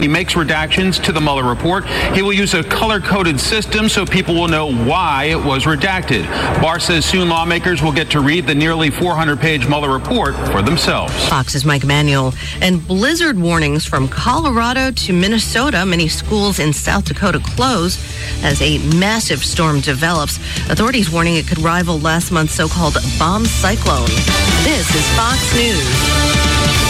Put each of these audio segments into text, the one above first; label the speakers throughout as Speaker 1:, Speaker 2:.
Speaker 1: He makes redactions to the Mueller report. He will use a color-coded system so people will know why it was redacted. Barr says soon lawmakers will get to read the nearly 400-page Mueller report for themselves.
Speaker 2: Fox's Mike Emanuel. And blizzard warnings from Colorado to Minnesota. Many schools in South Dakota close as a massive storm develops. Authorities warning it could rival last month's so-called bomb cyclone. This is Fox News.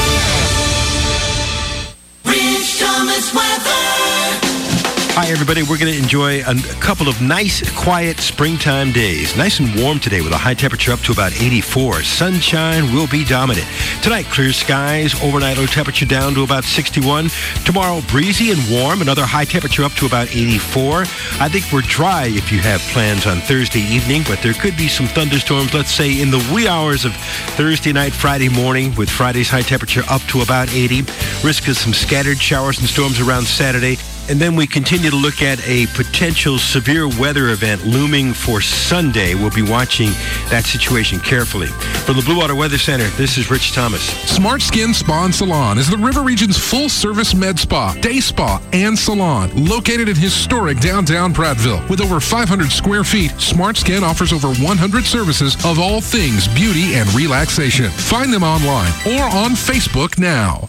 Speaker 3: Hi, everybody. We're going to enjoy a couple of nice, quiet springtime days. Nice and warm today with a high temperature up to about 84. Sunshine will be dominant. Tonight, clear skies. Overnight low temperature down to about 61. Tomorrow, breezy and warm. Another high temperature up to about 84. I think we're dry if you have plans on Thursday evening, but there could be some thunderstorms, let's say, in the wee hours of Thursday night, Friday morning, with Friday's high temperature up to about 80. Risk of some scattered showers and storms around Saturday. And then we continue to look at a potential severe weather event looming for Sunday. We'll be watching that situation carefully. From the Blue Water Weather Center, this is Rich Thomas.
Speaker 4: Smart Skin Spa and Salon is the River Region's full-service med spa, day spa, and salon. Located in historic downtown Prattville. With over 500 square feet, Smart Skin offers over 100 services of all things beauty and relaxation. Find them online or on Facebook now.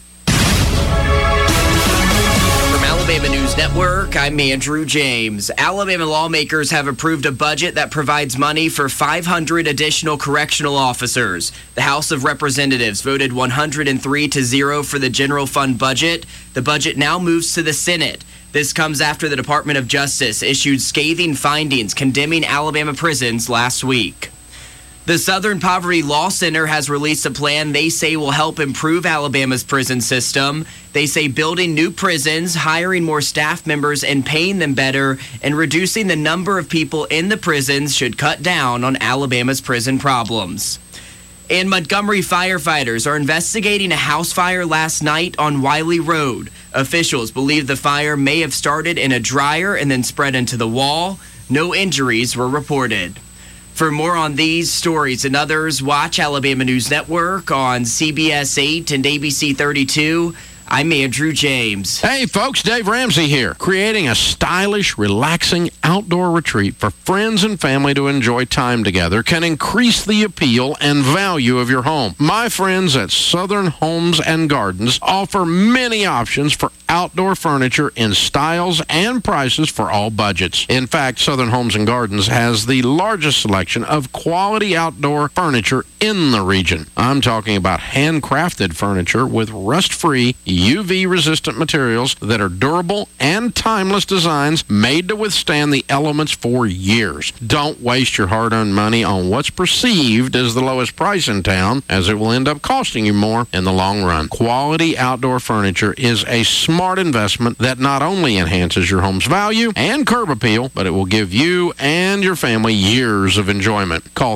Speaker 5: Alabama News Network, I'm Andrew James. Alabama lawmakers have approved a budget that provides money for 500 additional correctional officers. The House of Representatives voted 103-0 for the general fund budget. The budget now moves to the Senate. This comes after the Department of Justice issued scathing findings condemning Alabama prisons last week. The Southern Poverty Law Center has released a plan they say will help improve Alabama's prison system. They say building new prisons, hiring more staff members and paying them better, and reducing the number of people in the prisons should cut down on Alabama's prison problems. And Montgomery firefighters are investigating a house fire last night on Wiley Road. Officials believe the fire may have started in a dryer and then spread into the wall. No injuries were reported. For more on these stories and others, watch Alabama News Network on CBS 8 and ABC 32. I'm Andrew James.
Speaker 6: Hey folks, Dave Ramsey here, creating a stylish, relaxing outdoor retreat for friends and family to enjoy time together can increase the appeal and value of your home. My friends at Southern Homes and Gardens offer many options for outdoor furniture in styles and prices for all budgets. In fact, Southern Homes and Gardens has the largest selection of quality outdoor furniture in the region. I'm talking about handcrafted furniture with rust-free, UV-resistant materials that are durable and timeless designs made to withstand the elements for years. Don't waste your hard-earned money on what's perceived as the lowest price in town, as it will end up costing you more in the long run. Quality outdoor furniture is a smart investment that not only enhances your home's value and curb appeal, but it will give you and your family years of enjoyment. Call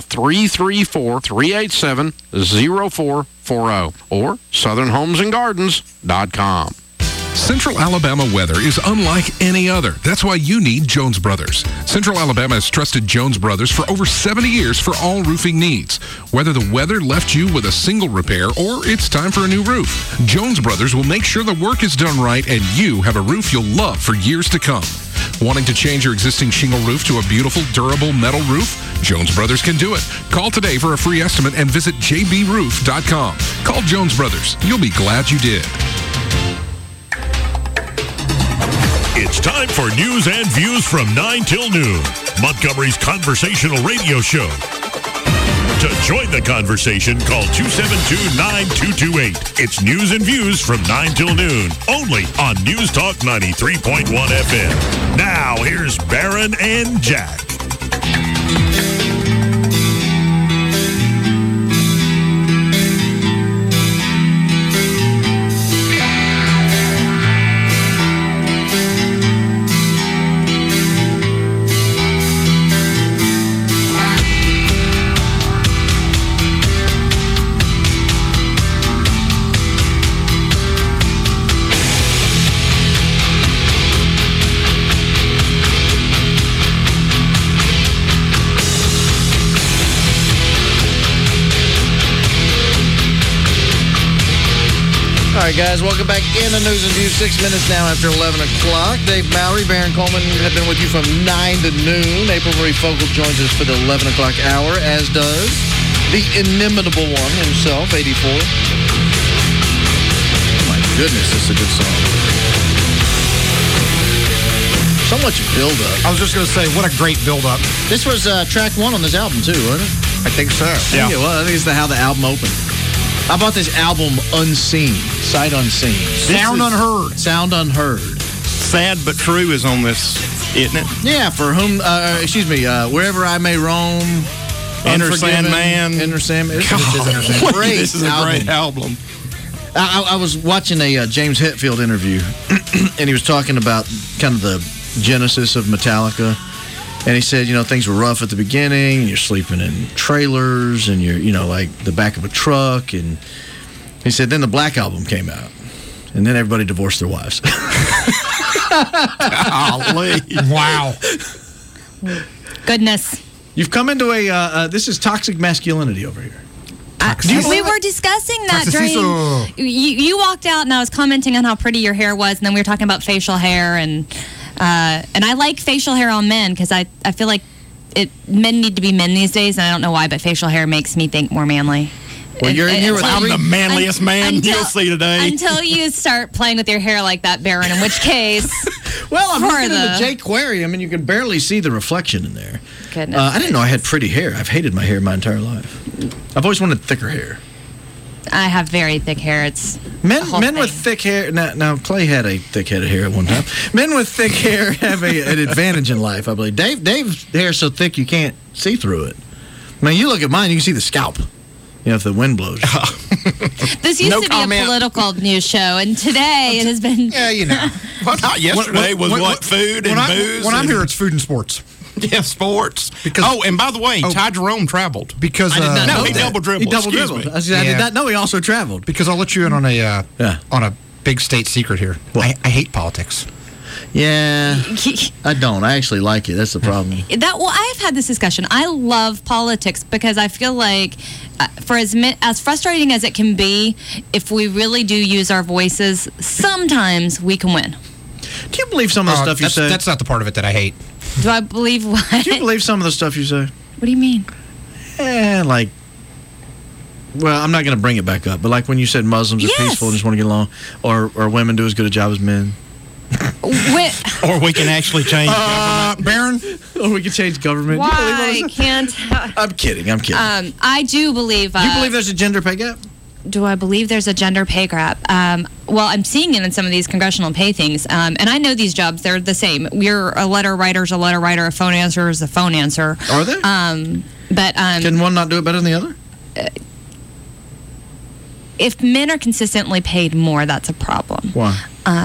Speaker 6: 334-387-0440 or southernhomesandgardens.com.
Speaker 4: Central Alabama weather is unlike any other. That's why you need Jones Brothers. Central Alabama has trusted Jones Brothers for over 70 years for all roofing needs. Whether the weather left you with a single repair or it's time for a new roof, Jones Brothers will make sure the work is done right and you have a roof you'll love for years to come. Wanting to change your existing shingle roof to a beautiful, durable metal roof? Jones Brothers can do it. Call today for a free estimate and visit jbroof.com. Call Jones Brothers. You'll be glad you did.
Speaker 7: It's time for news and views from 9 till noon. Montgomery's conversational radio show. To join the conversation, call 272-9228. It's news and views from 9 till noon, only on News Talk 93.1 FM. Now, here's Barron and Jack.
Speaker 8: right, guys, welcome back in the News and Views. 6 minutes now after 11 o'clock. Dave Mowry, Baron Coleman have been with you from 9 to noon. April Marie Fogle joins us for the 11 o'clock hour, as does the inimitable one himself, 84. Oh, my goodness, this is a good song. So much build-up.
Speaker 9: I was just going to say, what a great build-up.
Speaker 8: This was track 1 on this album, too, wasn't it?
Speaker 9: I think so.
Speaker 8: Yeah. I think it was. I think it's how the album opened. I bought this album unseen, sight unseen.
Speaker 9: Sound unheard.
Speaker 8: Sound unheard.
Speaker 10: Sad but true is on this, isn't it?
Speaker 8: Yeah, for whom, wherever I may roam.
Speaker 10: Enter Sandman.
Speaker 8: Enter Sandman.
Speaker 10: This is a great album.
Speaker 8: I was watching a James Hetfield interview, and he was talking about kind of the genesis of Metallica. And he said, things were rough at the beginning, and you're sleeping in trailers, and you're, like the back of a truck. And he said, then the Black Album came out, and then everybody divorced their wives.
Speaker 10: Golly.
Speaker 9: Wow.
Speaker 11: Goodness.
Speaker 8: You've come into this is toxic masculinity over here.
Speaker 11: We were discussing that during... You walked out, and I was commenting on how pretty your hair was, and then we were talking about facial hair, and I like facial hair on men because I feel like men need to be men these days, and I don't know why, but facial hair makes me think more manly.
Speaker 8: Well,
Speaker 10: I'm the manliest man you'll see today.
Speaker 11: Until you start playing with your hair like that, Baron, in which case...
Speaker 8: Well, I'm looking at the Jayquarium, and you can barely see the reflection in there.
Speaker 11: Goodness.
Speaker 8: I didn't know I had pretty hair. I've hated my hair my entire life. I've always wanted thicker hair.
Speaker 11: I have very thick hair. It's
Speaker 8: men with thick hair. Now Clay had a thick-headed hair at one time. Men with thick hair have an advantage in life, I believe. Dave's hair is so thick you can't see through it. I mean, you look at mine, you can see the scalp. If the wind blows.
Speaker 11: This used to be a political news show, and today it has been...
Speaker 10: Yeah, Well, not yesterday was food and booze.
Speaker 9: When I'm here, it's food and sports.
Speaker 10: Yeah, sports. And by the way, Ty Jerome traveled.
Speaker 9: Because
Speaker 8: I did not know
Speaker 10: he
Speaker 8: that.
Speaker 10: double dribbled.
Speaker 8: He double dribbled. I did not know he also traveled.
Speaker 9: Because I'll let you in on a big state secret here. I hate politics.
Speaker 8: Yeah, I don't. I actually like it. That's the problem.
Speaker 11: I have had this discussion. I love politics because I feel like, for as frustrating as it can be, if we really do use our voices, sometimes we can win.
Speaker 8: Do you believe some of the stuff you say?
Speaker 9: That's not the part of it that I hate.
Speaker 11: Do I believe what?
Speaker 8: Do you believe some of the stuff you say?
Speaker 11: What do you mean?
Speaker 8: Well, I'm not going to bring it back up, but like when you said Muslims are peaceful and just want to get along, or women do as good a job as men.
Speaker 10: Or we can actually change government.
Speaker 9: Baron?
Speaker 8: Or we can change government.
Speaker 11: Why can't...
Speaker 8: I'm kidding.
Speaker 11: I do believe...
Speaker 8: Do you believe there's a gender pay gap?
Speaker 11: Do I believe there's a gender pay gap? Well, I'm seeing it in some of these congressional pay things. And I know these jobs, they're the same. You're a letter writer's a letter writer, a phone answerer is a phone answer.
Speaker 8: Are they?
Speaker 11: Can
Speaker 8: one not do it better than the other?
Speaker 11: If men are consistently paid more, that's a problem.
Speaker 8: Why?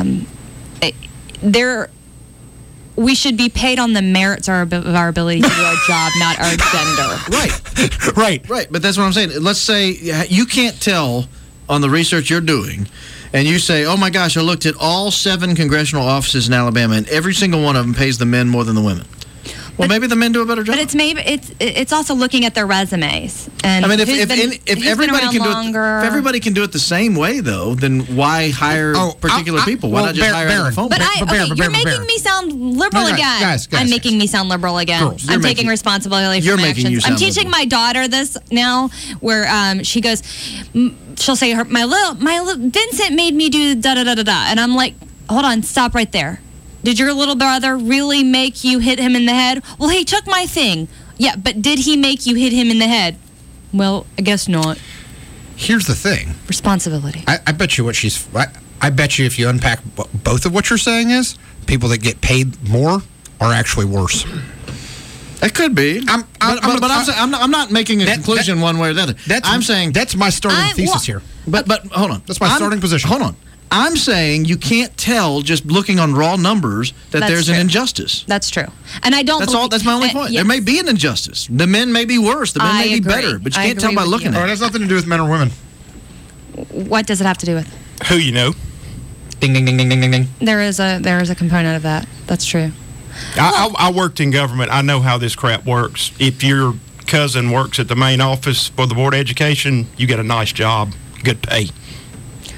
Speaker 11: We should be paid on the merits of our ability to do our job, not our gender.
Speaker 8: Right. But that's what I'm saying. Let's say you can't tell on the research you're doing, and you say, oh my gosh, I looked at all 7 congressional offices in Alabama, and every single one of them pays the men more than the women. Well, maybe the men do a better job.
Speaker 11: But it's also looking at their resumes. And
Speaker 8: I mean, if everybody can do it the same way, though, then why hire particular people? Why not just hire on the phone?
Speaker 11: You're making me sound liberal again.
Speaker 9: Guys,
Speaker 11: I'm making me sound liberal again.
Speaker 8: Girls,
Speaker 11: I'm taking responsibility for my actions. I'm teaching my daughter this now, where she goes, she'll say, my little Vincent made me do da da da da da, and I'm like, hold on, stop right there. Did your little brother really make you hit him in the head? Well, he took my thing. Yeah, but did he make you hit him in the head? Well, I guess not.
Speaker 9: Here's the thing.
Speaker 11: Responsibility.
Speaker 9: I bet you I bet you if you unpack both of what you're saying is, people that get paid more are actually worse.
Speaker 8: It could be. I'm not making a conclusion one way or the other. I'm saying
Speaker 9: that's my starting thesis here.
Speaker 8: But hold on.
Speaker 9: That's my starting position.
Speaker 8: Hold on. I'm saying you can't tell just looking on raw numbers that there's an injustice.
Speaker 11: That's true. And I don't
Speaker 8: That's my only point. Yes. There may be an injustice. The men may be worse. The men may be better. But you can't tell by looking at it.
Speaker 9: It has nothing to do with men or women.
Speaker 11: What does it have to do with?
Speaker 10: Who you know.
Speaker 9: Ding, ding, ding, ding, ding, ding, ding.
Speaker 11: There is a component of that. That's true.
Speaker 10: I worked in government. I know how this crap works. If your cousin works at the main office for the Board of Education, you get a nice job, good pay.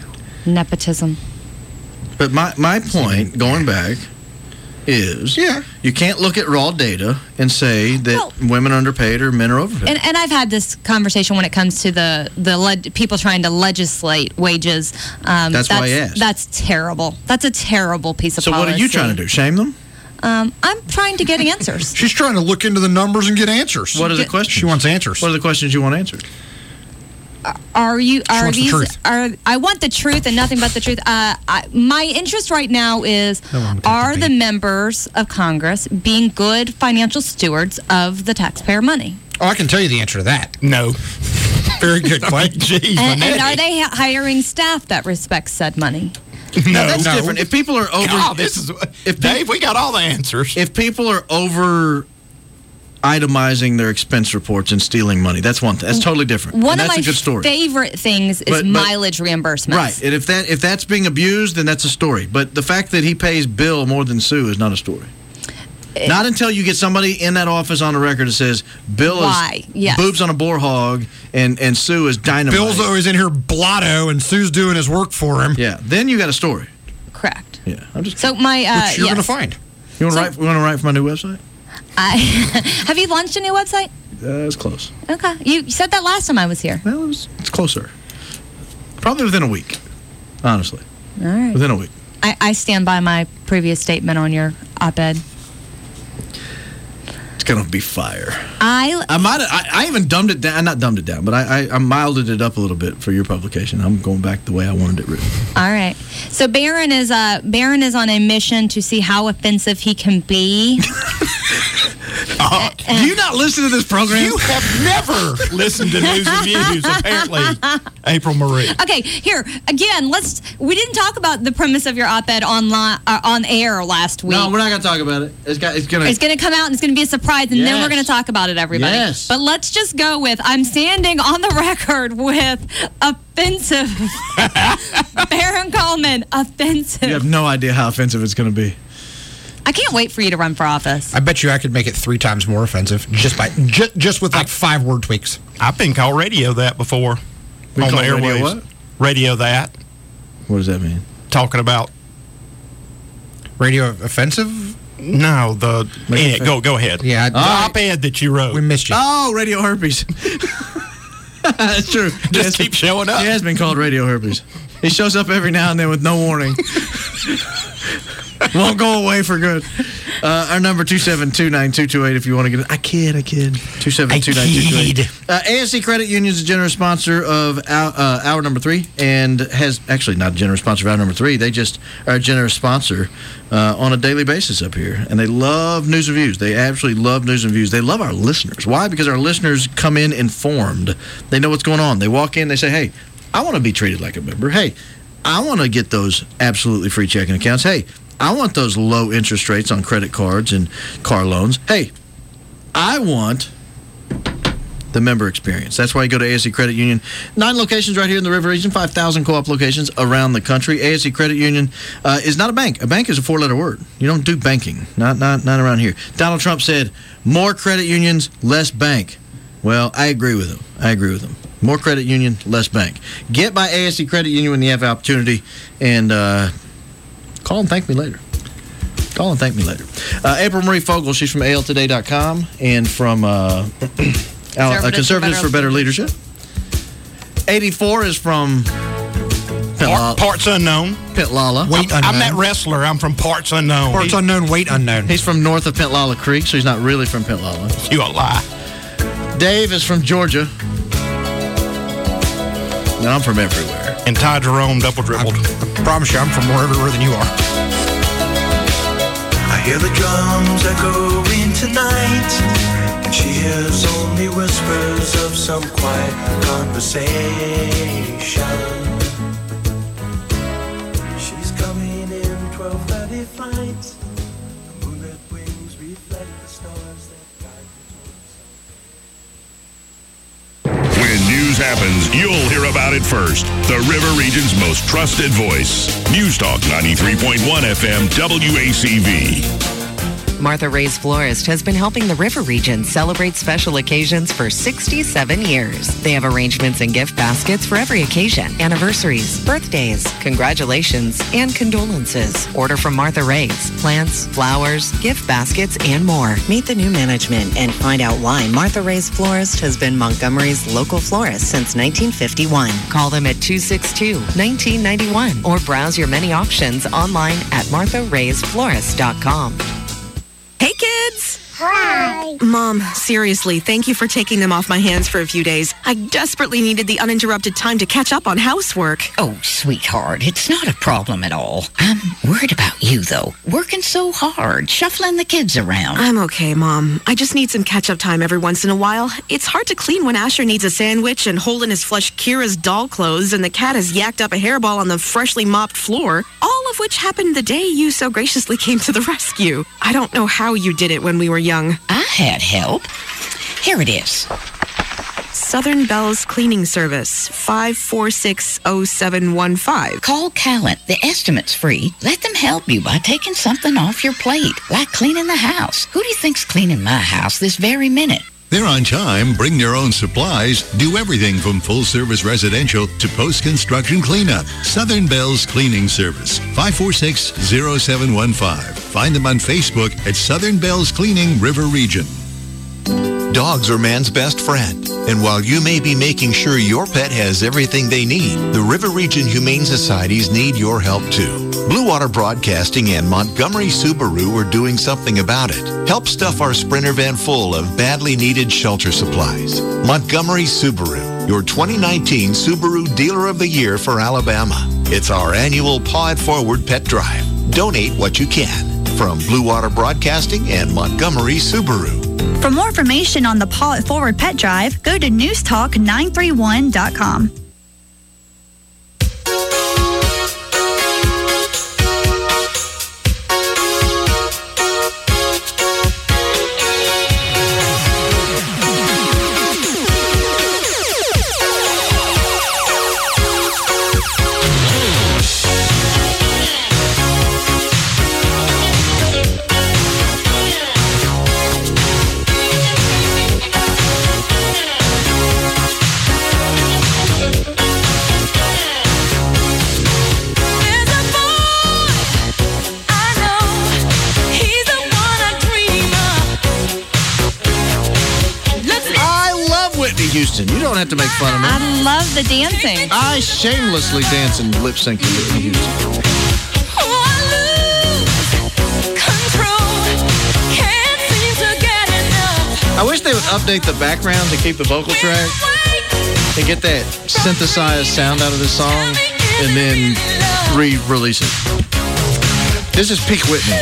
Speaker 11: Nepotism.
Speaker 8: But my point, going back, is you can't look at raw data and say that women are underpaid or men are overpaid.
Speaker 11: And I've had this conversation when it comes to the people trying to legislate wages.
Speaker 8: That's why I asked.
Speaker 11: That's terrible. That's a terrible piece of policy.
Speaker 8: So what are you trying to do? Shame them?
Speaker 11: I'm trying to get answers.
Speaker 9: She's trying to look into the numbers and get answers.
Speaker 8: What are the questions?
Speaker 9: She wants answers.
Speaker 8: What are the questions you want answered?
Speaker 11: I want the truth and nothing but the truth. My interest right now is, are the members of Congress being good financial stewards of the taxpayer money?
Speaker 9: Oh, I can tell you the answer to that.
Speaker 10: No.
Speaker 9: Very good question.
Speaker 11: And are they hiring staff that respects said money?
Speaker 8: No, that's different. If people are over...
Speaker 10: God, Dave, we got all the answers.
Speaker 8: If people are over... itemizing their expense reports and stealing money. That's one thing. That's totally different.
Speaker 11: One
Speaker 8: of
Speaker 11: my
Speaker 8: a good story.
Speaker 11: favorite things is mileage reimbursements.
Speaker 8: Right. And if that's being abused, then that's a story. But the fact that he pays Bill more than Sue is not a story. Not until you get somebody in that office on the record that says Bill is boobs on a boar hog and Sue is dynamite.
Speaker 9: Bill's always in here blotto and Sue's doing his work for him.
Speaker 8: Yeah. Then you got a story.
Speaker 11: Correct.
Speaker 8: Yeah. I'm just
Speaker 11: so my
Speaker 9: which you're going to find.
Speaker 8: You want to write for my new website?
Speaker 11: Have you launched a new website?
Speaker 8: It's close.
Speaker 11: Okay. You said that last time I was here.
Speaker 8: Well, it's closer. Probably within a week, honestly.
Speaker 11: All right.
Speaker 8: Within a week.
Speaker 11: I stand by my previous statement on your op-ed.
Speaker 8: It's going to be fire.
Speaker 11: I
Speaker 8: even dumbed it down. Not dumbed it down, but I milded it up a little bit for your publication. I'm going back the way I wanted it written.
Speaker 11: All right. So Barron is on a mission to see how offensive he can be.
Speaker 8: Do you not listen to this program?
Speaker 10: You have never listened to News and Views, apparently, April Marie.
Speaker 11: Okay, here again. We didn't talk about the premise of your op-ed on air last week.
Speaker 8: No, we're not going to talk about it. It's
Speaker 11: going to come out and it's going to be a surprise, and then we're going to talk about it, everybody.
Speaker 8: Yes.
Speaker 11: But let's just go with I'm standing on the record with offensive. Barron Coleman, offensive.
Speaker 8: You have no idea how offensive it's going to be.
Speaker 11: I can't wait for you to run for office.
Speaker 9: I bet you I could make it 3 times more offensive just with 5 word tweaks.
Speaker 10: I've been called radio that before. On the airwaves.
Speaker 8: Radio what?
Speaker 10: Radio that.
Speaker 8: What does that mean?
Speaker 10: Talking about
Speaker 9: radio offensive?
Speaker 10: No, go ahead.
Speaker 9: Yeah,
Speaker 10: the op-ed that you wrote.
Speaker 9: We missed you.
Speaker 8: Oh, radio herpes. That's true.
Speaker 10: Just keep showing up.
Speaker 8: He has been called radio herpes. He shows up every now and then with no warning. Won't go away for good. Our number 2729228 if you want to get it. I kid. 2729228. ASC Credit Union is a generous sponsor of hour number 3 and has actually not a generous sponsor of hour number 3. They just are a generous sponsor on a daily basis up here. And they love news and views. They absolutely love news and views. They love our listeners. Why? Because our listeners come in informed. They know what's going on. They walk in, they say, hey, I want to be treated like a member. Hey, I want to get those absolutely free checking accounts. Hey, I want those low interest rates on credit cards and car loans. Hey, I want the member experience. That's why you go to ASC Credit Union. 9 locations right here in the River Region, 5,000 co-op locations around the country. ASC Credit Union is not a bank. A bank is a 4-letter word. You don't do banking. Not around here. Donald Trump said, more credit unions, less bank. Well, I agree with him. More credit union, less bank. Get by ASC Credit Union when you have the opportunity, and call and thank me later. April Marie Fogle, she's from ALtoday.com and from Conservatives for Better Leadership. 84 is from
Speaker 10: Parts Unknown.
Speaker 8: Pentlala.
Speaker 9: Weight Unknown.
Speaker 10: I'm that wrestler. I'm from Parts Unknown.
Speaker 9: Parts Unknown, Weight Unknown.
Speaker 8: He's from north of Pentlala Creek, so he's not really from Pentlala.
Speaker 10: You a lie.
Speaker 8: Dave is from Georgia. And I'm from everywhere.
Speaker 10: And Ty Jerome double dribbled.
Speaker 9: I promise you, I'm from more everywhere than you are.
Speaker 12: I hear the drums echoing tonight. She hears only whispers of some quiet conversation. She's coming in 12:30 flight. The moonlit wings reflect the stars that guide the tours.
Speaker 7: When news happens, you'll hear about it first. The River Region's most trusted voice. News Talk 93.1 FM WACV.
Speaker 13: Martha Ray's Florist has been helping the River Region celebrate special occasions for 67 years. They have arrangements and gift baskets for every occasion, anniversaries, birthdays, congratulations, and condolences. Order from Martha Ray's. Plants, flowers, gift baskets, and more. Meet the new management and find out why Martha Ray's Florist has been Montgomery's local florist since 1951. Call them at 262-1991 or browse your many options online at martharaysflorist.com.
Speaker 14: Hey, kids!
Speaker 15: Hi!
Speaker 14: Mom, seriously, thank you for taking them off my hands for a few days. I desperately needed the uninterrupted time to catch up on housework.
Speaker 15: Oh, sweetheart, it's not a problem at all. I'm worried about you, though. Working so hard, shuffling the kids around.
Speaker 14: I'm okay, Mom. I just need some catch-up time every once in a while. It's hard to clean when Asher needs a sandwich and Holden has flushed Kira's doll clothes and the cat has yacked up a hairball on the freshly mopped floor, all of which happened the day you so graciously came to the rescue. I don't know how you did it when we were young.
Speaker 15: I had help. Here it is.
Speaker 14: Southern Bell's Cleaning Service, 5460715.
Speaker 15: Call Callant. The estimate's free. Let them help you by taking something off your plate, like cleaning the house. Who do you think's cleaning my house this very minute?
Speaker 16: They're on time, bring your own supplies, do everything from full-service residential to post-construction cleanup. Southern Bell's Cleaning Service, 5460715. Find them on Facebook at Southern Bell's Cleaning River Region.
Speaker 17: Dogs are man's best friend. And while you may be making sure your pet has everything they need, the River Region Humane Societies need your help too. Blue Water Broadcasting and Montgomery Subaru are doing something about it. Help stuff our Sprinter van full of badly needed shelter supplies. Montgomery Subaru, your 2019 Subaru Dealer of the Year for Alabama. It's our annual Paw It Forward pet drive. Donate what you can. From Blue Water Broadcasting and Montgomery Subaru.
Speaker 18: For more information on the Paw It Forward Pet Drive, go to newstalk931.com.
Speaker 8: Houston. You don't have to make fun of me.
Speaker 11: I love the dancing.
Speaker 8: I shamelessly dance and lip sync to Whitney Houston. I wish they would update the background to keep the vocal track and get that synthesized sound out of this song and then re-release it. This is peak Whitney.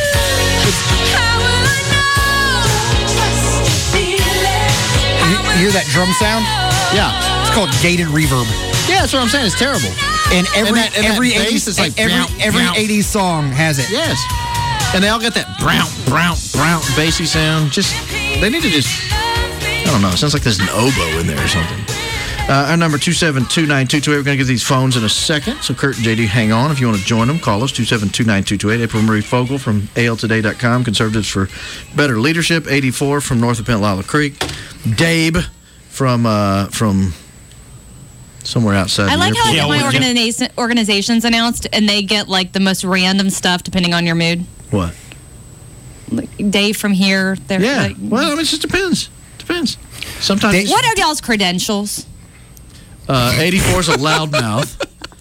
Speaker 9: You hear that drum sound?
Speaker 8: Yeah.
Speaker 9: It's called gated reverb.
Speaker 8: Yeah, that's what I'm saying. It's terrible.
Speaker 9: And every
Speaker 8: bass is like
Speaker 9: every 80s song has it.
Speaker 8: Yes. And they all got that brown, bassy sound. They need to I don't know. It sounds like there's an oboe in there or something. Our number 2729228. We're going to get these phones in a second. So Kurt and JD, hang on. If you want to join them, call us 2729228. April Marie Fogle from ALtoday.com. Conservatives for Better Leadership. 84 from north of Pentlala Creek. Dabe from somewhere outside.
Speaker 11: I like how I get my organizations announced, and they get like the most random stuff depending on your mood.
Speaker 8: What?
Speaker 11: Like Dave from here.
Speaker 8: Yeah. Well, I mean, it just depends. Sometimes.
Speaker 11: What are y'all's credentials?
Speaker 8: 84 is a loudmouth.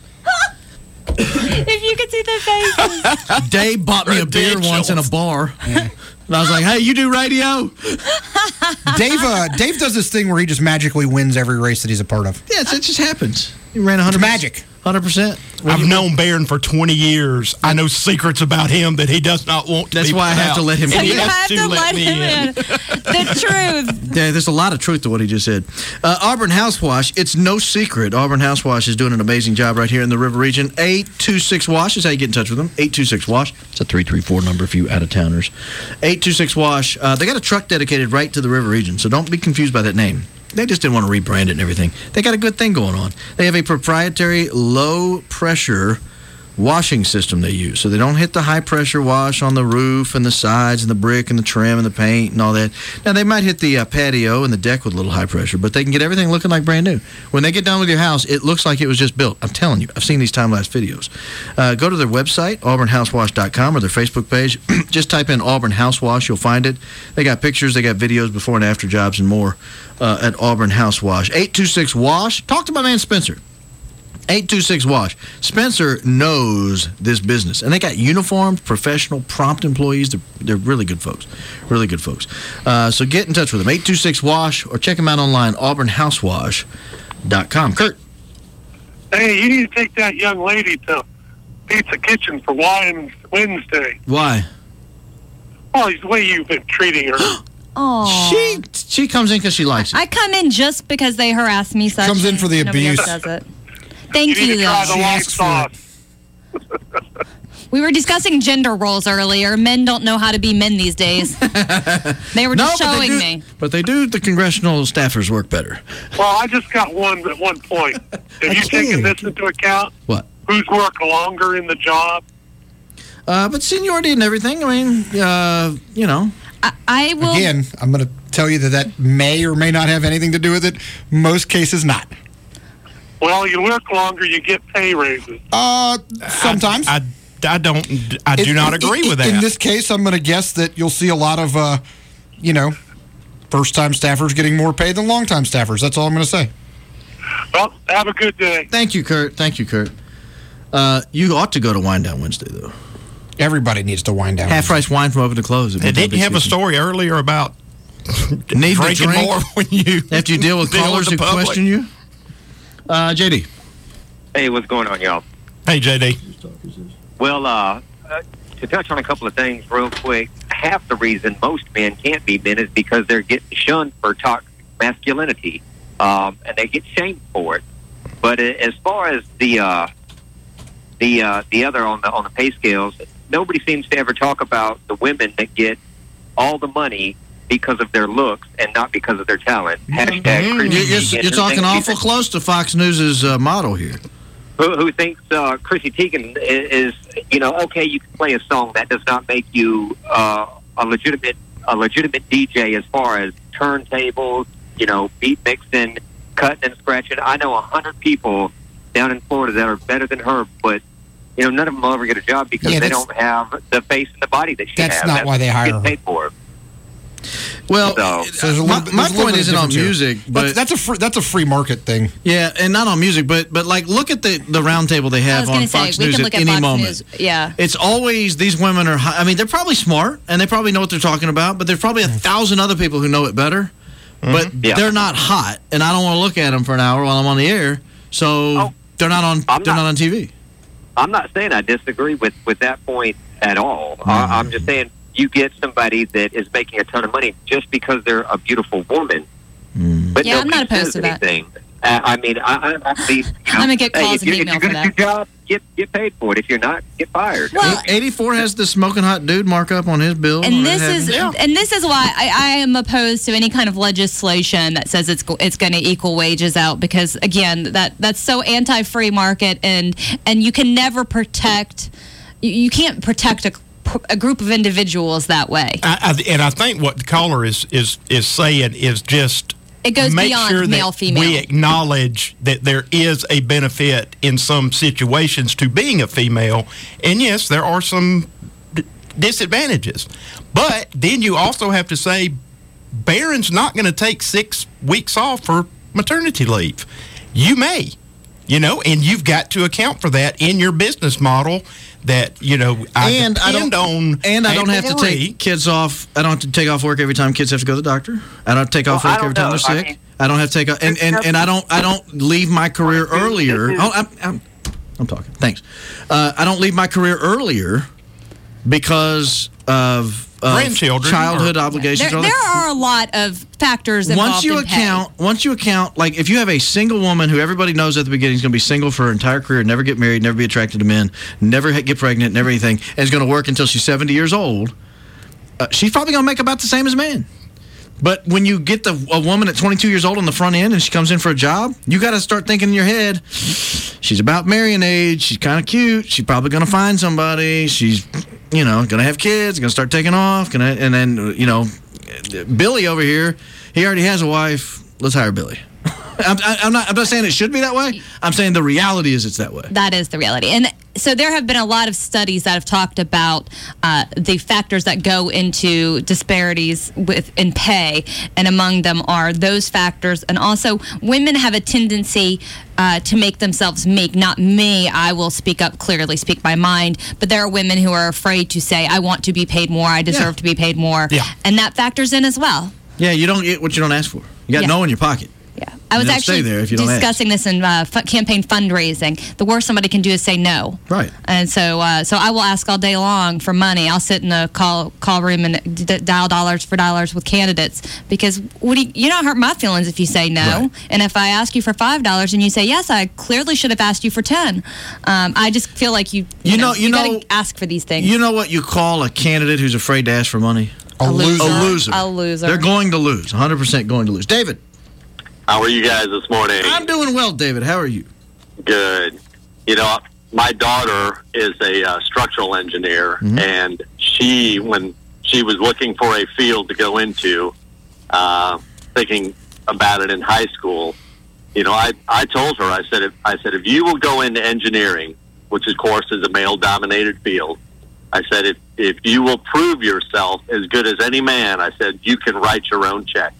Speaker 11: If you could see their faces.
Speaker 8: Dave bought me a beer once in a bar. Yeah. And I was like, hey, you do radio?
Speaker 9: Dave does this thing where he just magically wins every race that he's a part of.
Speaker 8: Yeah, it just happens. He ran 100%.
Speaker 9: It's magic.
Speaker 8: 100%.
Speaker 10: I've known Barron for 20 years. I know secrets about him that he does not want to
Speaker 8: That's
Speaker 10: be
Speaker 8: why I have to let him in.
Speaker 11: So you have to let him in. The truth.
Speaker 8: Yeah, there's a lot of truth to what he just said. Auburn House Wash, it's no secret. Auburn House Wash is doing an amazing job right here in the River Region. 826-WASH is how you get in touch with them. 826-WASH. It's a 334 number for you out-of-towners. 826-WASH. They got a truck dedicated right to the River Region, so don't be confused by that name. They just didn't want to rebrand it and everything. They got a good thing going on. They have a proprietary low-pressure washing system they use. So they don't hit the high-pressure wash on the roof and the sides and the brick and the trim and the paint and all that. Now, they might hit the patio and the deck with a little high pressure, but they can get everything looking like brand new. When they get done with your house, it looks like it was just built. I'm telling you. I've seen these time-lapse videos. Go to their website, auburnhousewash.com, or their Facebook page. Just type in Auburn House Wash. You'll find it. They got pictures. They got videos, before and after jobs, and more at Auburn House Wash. 826-WASH. Talk to my man Spencer. 826-WASH. Spencer knows this business. And they got uniformed, professional, prompt employees. They're really good folks. Really good folks. So get in touch with them. 826-WASH, or check them out online, auburnhousewash.com. Kurt.
Speaker 19: Hey, you need to take that young lady to Pizza Kitchen for Wednesday.
Speaker 8: Why?
Speaker 19: Oh, it's the way you've been treating her.
Speaker 11: Oh,
Speaker 8: she comes in because she likes it.
Speaker 11: I come in just because they harass me. Such
Speaker 9: comes in for the
Speaker 11: nobody
Speaker 9: abuse.
Speaker 11: else does it. Thank you,
Speaker 19: need to try the light sauce.
Speaker 11: We were discussing gender roles earlier. Men don't know how to be men these days. They were just showing me.
Speaker 8: But they do the congressional staffers work better.
Speaker 19: Well, I just got one point. Have you taken this into account?
Speaker 8: What?
Speaker 19: Who's worked longer in the job?
Speaker 8: But seniority and everything, I mean, you know.
Speaker 11: I will.
Speaker 9: Again, I'm going to tell you that may or may not have anything to do with it. Most cases, not.
Speaker 19: Well, you work longer, you get pay raises.
Speaker 9: Sometimes.
Speaker 10: I do not agree with that.
Speaker 9: In this case, I'm going to guess that you'll see a lot of, first-time staffers getting more pay than long-time staffers. That's all I'm going to say.
Speaker 19: Well, have a good day.
Speaker 8: Thank you, Kurt. You ought to go to Wine Down Wednesday, though.
Speaker 9: Everybody needs to wind down.
Speaker 8: Half-price wine from open to close.
Speaker 10: Didn't you have a story earlier about
Speaker 8: need to
Speaker 10: drinking
Speaker 8: drink
Speaker 10: more when you
Speaker 8: after you deal with callers who question you? JD.
Speaker 20: Hey, what's going on, y'all?
Speaker 10: Hey, JD.
Speaker 20: Well, to touch on a couple of things real quick, half the reason most men can't be men is because they're getting shunned for toxic masculinity, and they get shamed for it. But as far as the other on the pay scales, nobody seems to ever talk about the women that get all the money because of their looks and not because of their talent.
Speaker 8: You're talking awful close to Fox News' motto here.
Speaker 20: Who thinks Chrissy Teigen is, okay, you can play a song. That does not make you a legitimate DJ as far as turntables, beat mixing, cutting and scratching. I know 100 people down in Florida that are better than her, but none of them will ever get a job because they don't have the face and the body that she has.
Speaker 9: That's not why they hire her.
Speaker 20: Paid for.
Speaker 8: Well, my point isn't on music, but
Speaker 9: that's a free market thing.
Speaker 8: Yeah, and not on music, but like look at the roundtable they have on Fox News at any moment.
Speaker 11: Yeah,
Speaker 8: it's always these women are. I mean, they're probably smart and they probably know what they're talking about, but there's probably 1,000 other people who know it better. But they're not hot, and I don't want to look at them for an hour while I'm on the air. So they're not on. They're not on TV.
Speaker 20: I'm not saying I disagree with that point at all. I'm just saying you get somebody that is making a ton of money just because they're a beautiful woman. But
Speaker 11: I'm not opposed to that.
Speaker 20: I mean, I'm
Speaker 11: gonna get calls and email for that.
Speaker 20: If you're good at your job, get paid for it. If you're not, get fired.
Speaker 11: Well,
Speaker 8: 84 has the smoking hot dude markup on his bill,
Speaker 11: and this is why I am opposed to any kind of legislation that says it's going to equal wages out, because again, that's so anti-free market, and you can never protect. You can't protect a group of individuals that way.
Speaker 10: And I think what the caller is saying is just.
Speaker 11: It goes
Speaker 10: make
Speaker 11: beyond
Speaker 10: sure
Speaker 11: male,
Speaker 10: that
Speaker 11: female.
Speaker 10: we acknowledge that there is a benefit in some situations to being a female. And yes, there are some disadvantages. But then you also have to say, Barron's not going to take 6 weeks off for maternity leave. You may, and you've got to account for that in your business model. That I
Speaker 8: don't have to take kids off. I don't have to take off work every time kids have to go to the doctor. I don't have to take off work every time they're sick. I don't have to take off, and I don't leave my career earlier. I'm talking. Thanks. I don't leave my career earlier because of
Speaker 10: grandchildren,
Speaker 8: childhood obligations.
Speaker 11: There are a lot of factors involved.
Speaker 8: Once you account, like if you have a single woman who everybody knows at the beginning is going to be single for her entire career, never get married, never be attracted to men, never get pregnant, never anything, and is going to work until she's 70 years old, she's probably going to make about the same as a man. But when you get a woman at 22 years old on the front end and she comes in for a job, you got to start thinking in your head, she's about marrying age. She's kind of cute. She's probably going to find somebody. She's, going to have kids, going to start taking off. And then, Billy over here, he already has a wife. Let's hire Billy. I'm not saying it should be that way. I'm saying the reality is it's that way.
Speaker 11: That is the reality. And so there have been a lot of studies that have talked about the factors that go into disparities in pay, and among them are those factors. And also, women have a tendency to make themselves meek. Not me. I will speak up clearly, speak my mind. But there are women who are afraid to say, I want to be paid more. I deserve to be paid more. Yeah. And that factors in as well.
Speaker 8: Yeah, you don't get what you don't ask for. You got no in your pocket.
Speaker 11: Yeah, I was actually discussing this in campaign fundraising. The worst somebody can do is say no.
Speaker 8: Right.
Speaker 11: And so I will ask all day long for money. I'll sit in the call room and dial dollars for dollars with candidates because you don't hurt my feelings if you say no. Right. And if I ask you for $5 and you say yes, I clearly should have asked you for $10. I just feel like you got to ask for these things.
Speaker 8: You know what you call a candidate who's afraid to ask for money?
Speaker 11: A loser.
Speaker 8: A loser. They're going to lose. 100% going to lose. David.
Speaker 21: How are you guys this morning?
Speaker 8: I'm doing well, David. How are you?
Speaker 21: Good. My daughter is a structural engineer, and when she was looking for a field to go into, thinking about it in high school, I told her, I said, if you will go into engineering, which of course is a male-dominated field, I said, if you will prove yourself as good as any man, I said, you can write your own check.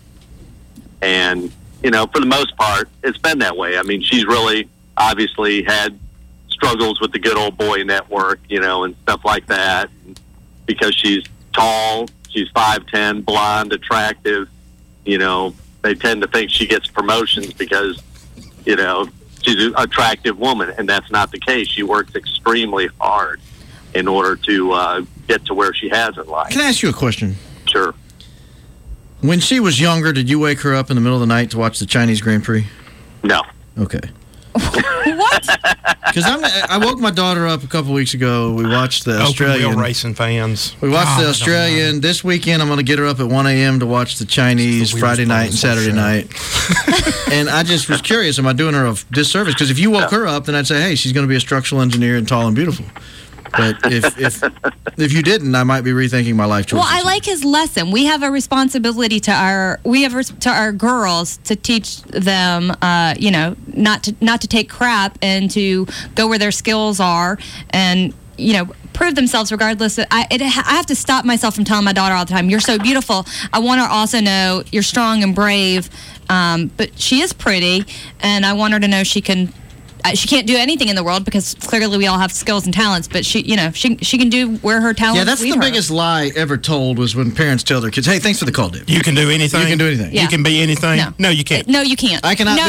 Speaker 21: And for the most part, it's been that way. I mean, she's really obviously had struggles with the good old boy network, and stuff like that. Because she's tall, she's 5'10", blonde, attractive, they tend to think she gets promotions because, she's an attractive woman. And that's not the case. She works extremely hard in order to get to where she has in life.
Speaker 8: Can I ask you a question?
Speaker 21: Sure.
Speaker 8: When she was younger, did you wake her up in the middle of the night to watch the Chinese Grand Prix?
Speaker 21: No.
Speaker 8: Okay.
Speaker 11: What?
Speaker 8: Because I woke my daughter up a couple weeks ago. We watched the Australian.
Speaker 10: Open wheel racing fans.
Speaker 8: We watched the Australian. This weekend, I'm going to get her up at 1 a.m. to watch the Chinese Friday night and Saturday night. And I just was curious, am I doing her a disservice? Because if you woke her up, then I'd say, hey, she's going to be a structural engineer and tall and beautiful. But if you didn't, I might be rethinking my life choices.
Speaker 11: Well, I like his lesson. We have a responsibility to our girls to teach them, not to take crap and to go where their skills are, and prove themselves regardless. I have to stop myself from telling my daughter all the time, "You're so beautiful." I want her to also know you're strong and brave, but she is pretty, and I want her to know she can. She can't do anything in the world because clearly we all have skills and talents, but she can do where her talents.
Speaker 8: Yeah, that's the biggest lie ever told was when parents tell their kids, "Hey, thanks for the call, Dave.
Speaker 10: You can do anything.
Speaker 8: You can do anything.
Speaker 10: Yeah. You can be anything. No, you can't.
Speaker 11: No, you can't.
Speaker 8: I cannot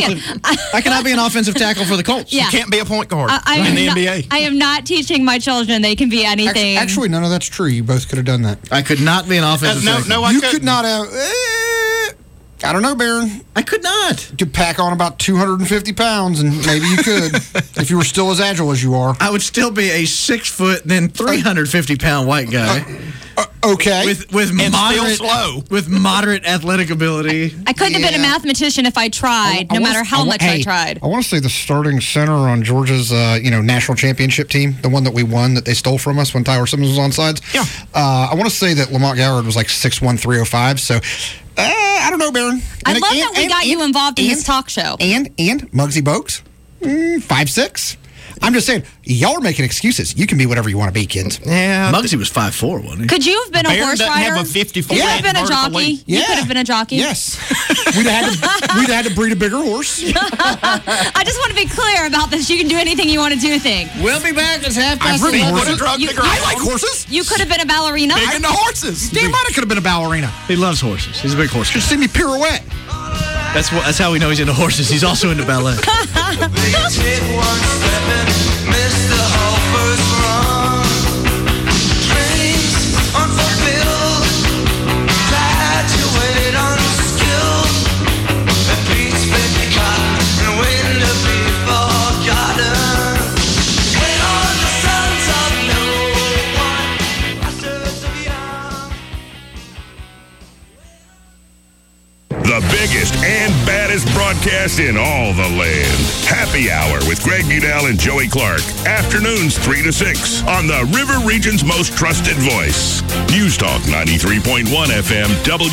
Speaker 8: be an offensive tackle for the Colts.
Speaker 11: Yeah.
Speaker 10: You can't be a point guard in the NBA.
Speaker 11: I am not teaching my children they can be anything.
Speaker 9: Actually, none of that's true. You both could have done that.
Speaker 8: I could not be an offensive tackle.
Speaker 9: No, you could not have. I don't know, Baron.
Speaker 8: I could not.
Speaker 9: You could pack on about 250 pounds, and maybe you could if you were still as agile as you are.
Speaker 8: I would still be a 6 foot, then 350-pound white guy.
Speaker 9: Okay.
Speaker 8: With
Speaker 10: and
Speaker 8: moderate,
Speaker 10: still slow.
Speaker 8: With moderate athletic ability.
Speaker 11: I couldn't have been a mathematician if I tried, no matter how much I tried.
Speaker 9: I want to say the starting center on Georgia's national championship team, the one that we won that they stole from us when Tyler Simmons was on sides.
Speaker 10: Yeah.
Speaker 9: I want to say that Lamont Goward was like 6'1", 305. So I don't know, Baron.
Speaker 11: I love that we got you involved in this talk show.
Speaker 9: And Muggsy Bogues, 5'6". I'm just saying, y'all are making excuses. You can be whatever you want to be, kids.
Speaker 8: Yeah. Muggsy was 5'4", wasn't he?
Speaker 11: Could you have been a horse rider?
Speaker 10: Have a 54.
Speaker 11: You could have been a jockey.
Speaker 9: Yeah.
Speaker 11: You could have been a jockey.
Speaker 9: Yes. We'd have had to breed a bigger horse.
Speaker 11: I just want to be clear about this. You can do anything you want to do thing.
Speaker 8: We'll be back. It's half
Speaker 9: past. I like horses.
Speaker 11: You could have been a ballerina.
Speaker 10: Big into horses.
Speaker 9: Damn right I could have been a ballerina.
Speaker 8: He loves horses. He's a big horse.
Speaker 9: Just see me pirouette.
Speaker 8: That's how we know he's into horses. He's also into ballet.
Speaker 7: The biggest and baddest broadcast in all the land. Happy Hour with Greg Goodell and Joey Clark. Afternoons 3 to 6 on the River Region's most trusted voice. News Talk 93.1 FM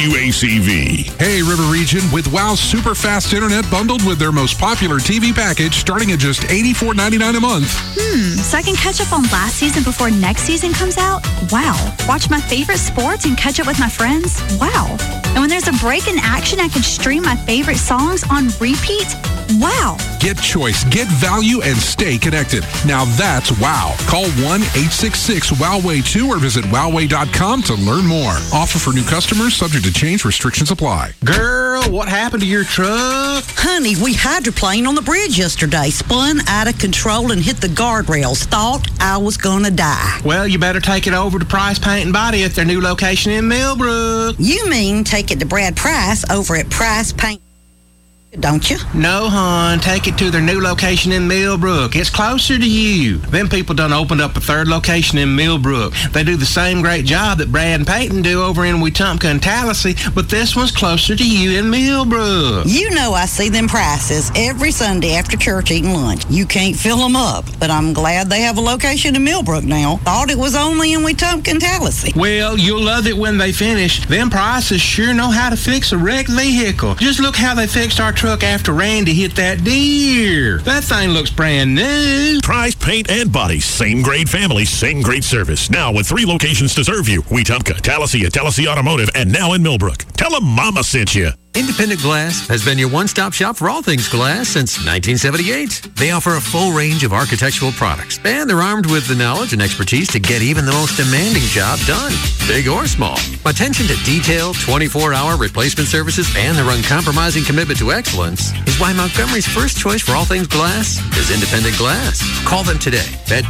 Speaker 7: WACV.
Speaker 4: Hey, River Region, with WOW super fast internet bundled with their most popular TV package starting at just $84.99 a month.
Speaker 18: So I can catch up on last season before next season comes out? Wow. Watch my favorite sports and catch up with my friends? Wow. And when there's a break in action, I can stream my favorite songs on repeat? Wow.
Speaker 4: Get choice, get value, and stay connected. Now that's WOW. Call 1-866-WOW-WAY2 or visit wowway.com to learn more. Offer for new customers, subject to change, restrictions apply.
Speaker 1: Girl, what happened to your truck?
Speaker 22: Honey, we hydroplaned on the bridge yesterday, spun out of control and hit the guardrails. Thought I was gonna die.
Speaker 1: Well, you better take it over to Price Paint and Body at their new location in Millbrook.
Speaker 22: You mean take it to Brad Price over at Price Paint, don't you?
Speaker 1: No, hon. Take it to their new location in Millbrook. It's closer to you. Them people done opened up a third location in Millbrook. They do the same great job that Brad and Peyton do over in Wetumpka and Tallahassee, but this one's closer to you in Millbrook.
Speaker 22: You know I see them prices every Sunday after church eating lunch. You can't fill them up, but I'm glad they have a location in Millbrook now. Thought it was only in Wetumpka and Tallahassee.
Speaker 1: Well, you'll love it when they finish. Them prices sure know how to fix a wrecked vehicle. Just look how they fixed our truck after Randy hit that deer. That thing looks brand new.
Speaker 7: Price Paint and Body. Same great family, same great service. Now with 3 locations to serve you. Wetumpka, Tallahassee, Tallahassee Automotive, and now in Millbrook. Tell them Mama sent you.
Speaker 23: Independent Glass has been your one-stop shop for all things glass since 1978. They offer a full range of architectural products, and they're armed with the knowledge and expertise to get even the most demanding job done, big or small. Attention to detail, 24-hour replacement services, and their uncompromising commitment to excellence is why Montgomery's first choice for all things glass is Independent Glass. Call them today at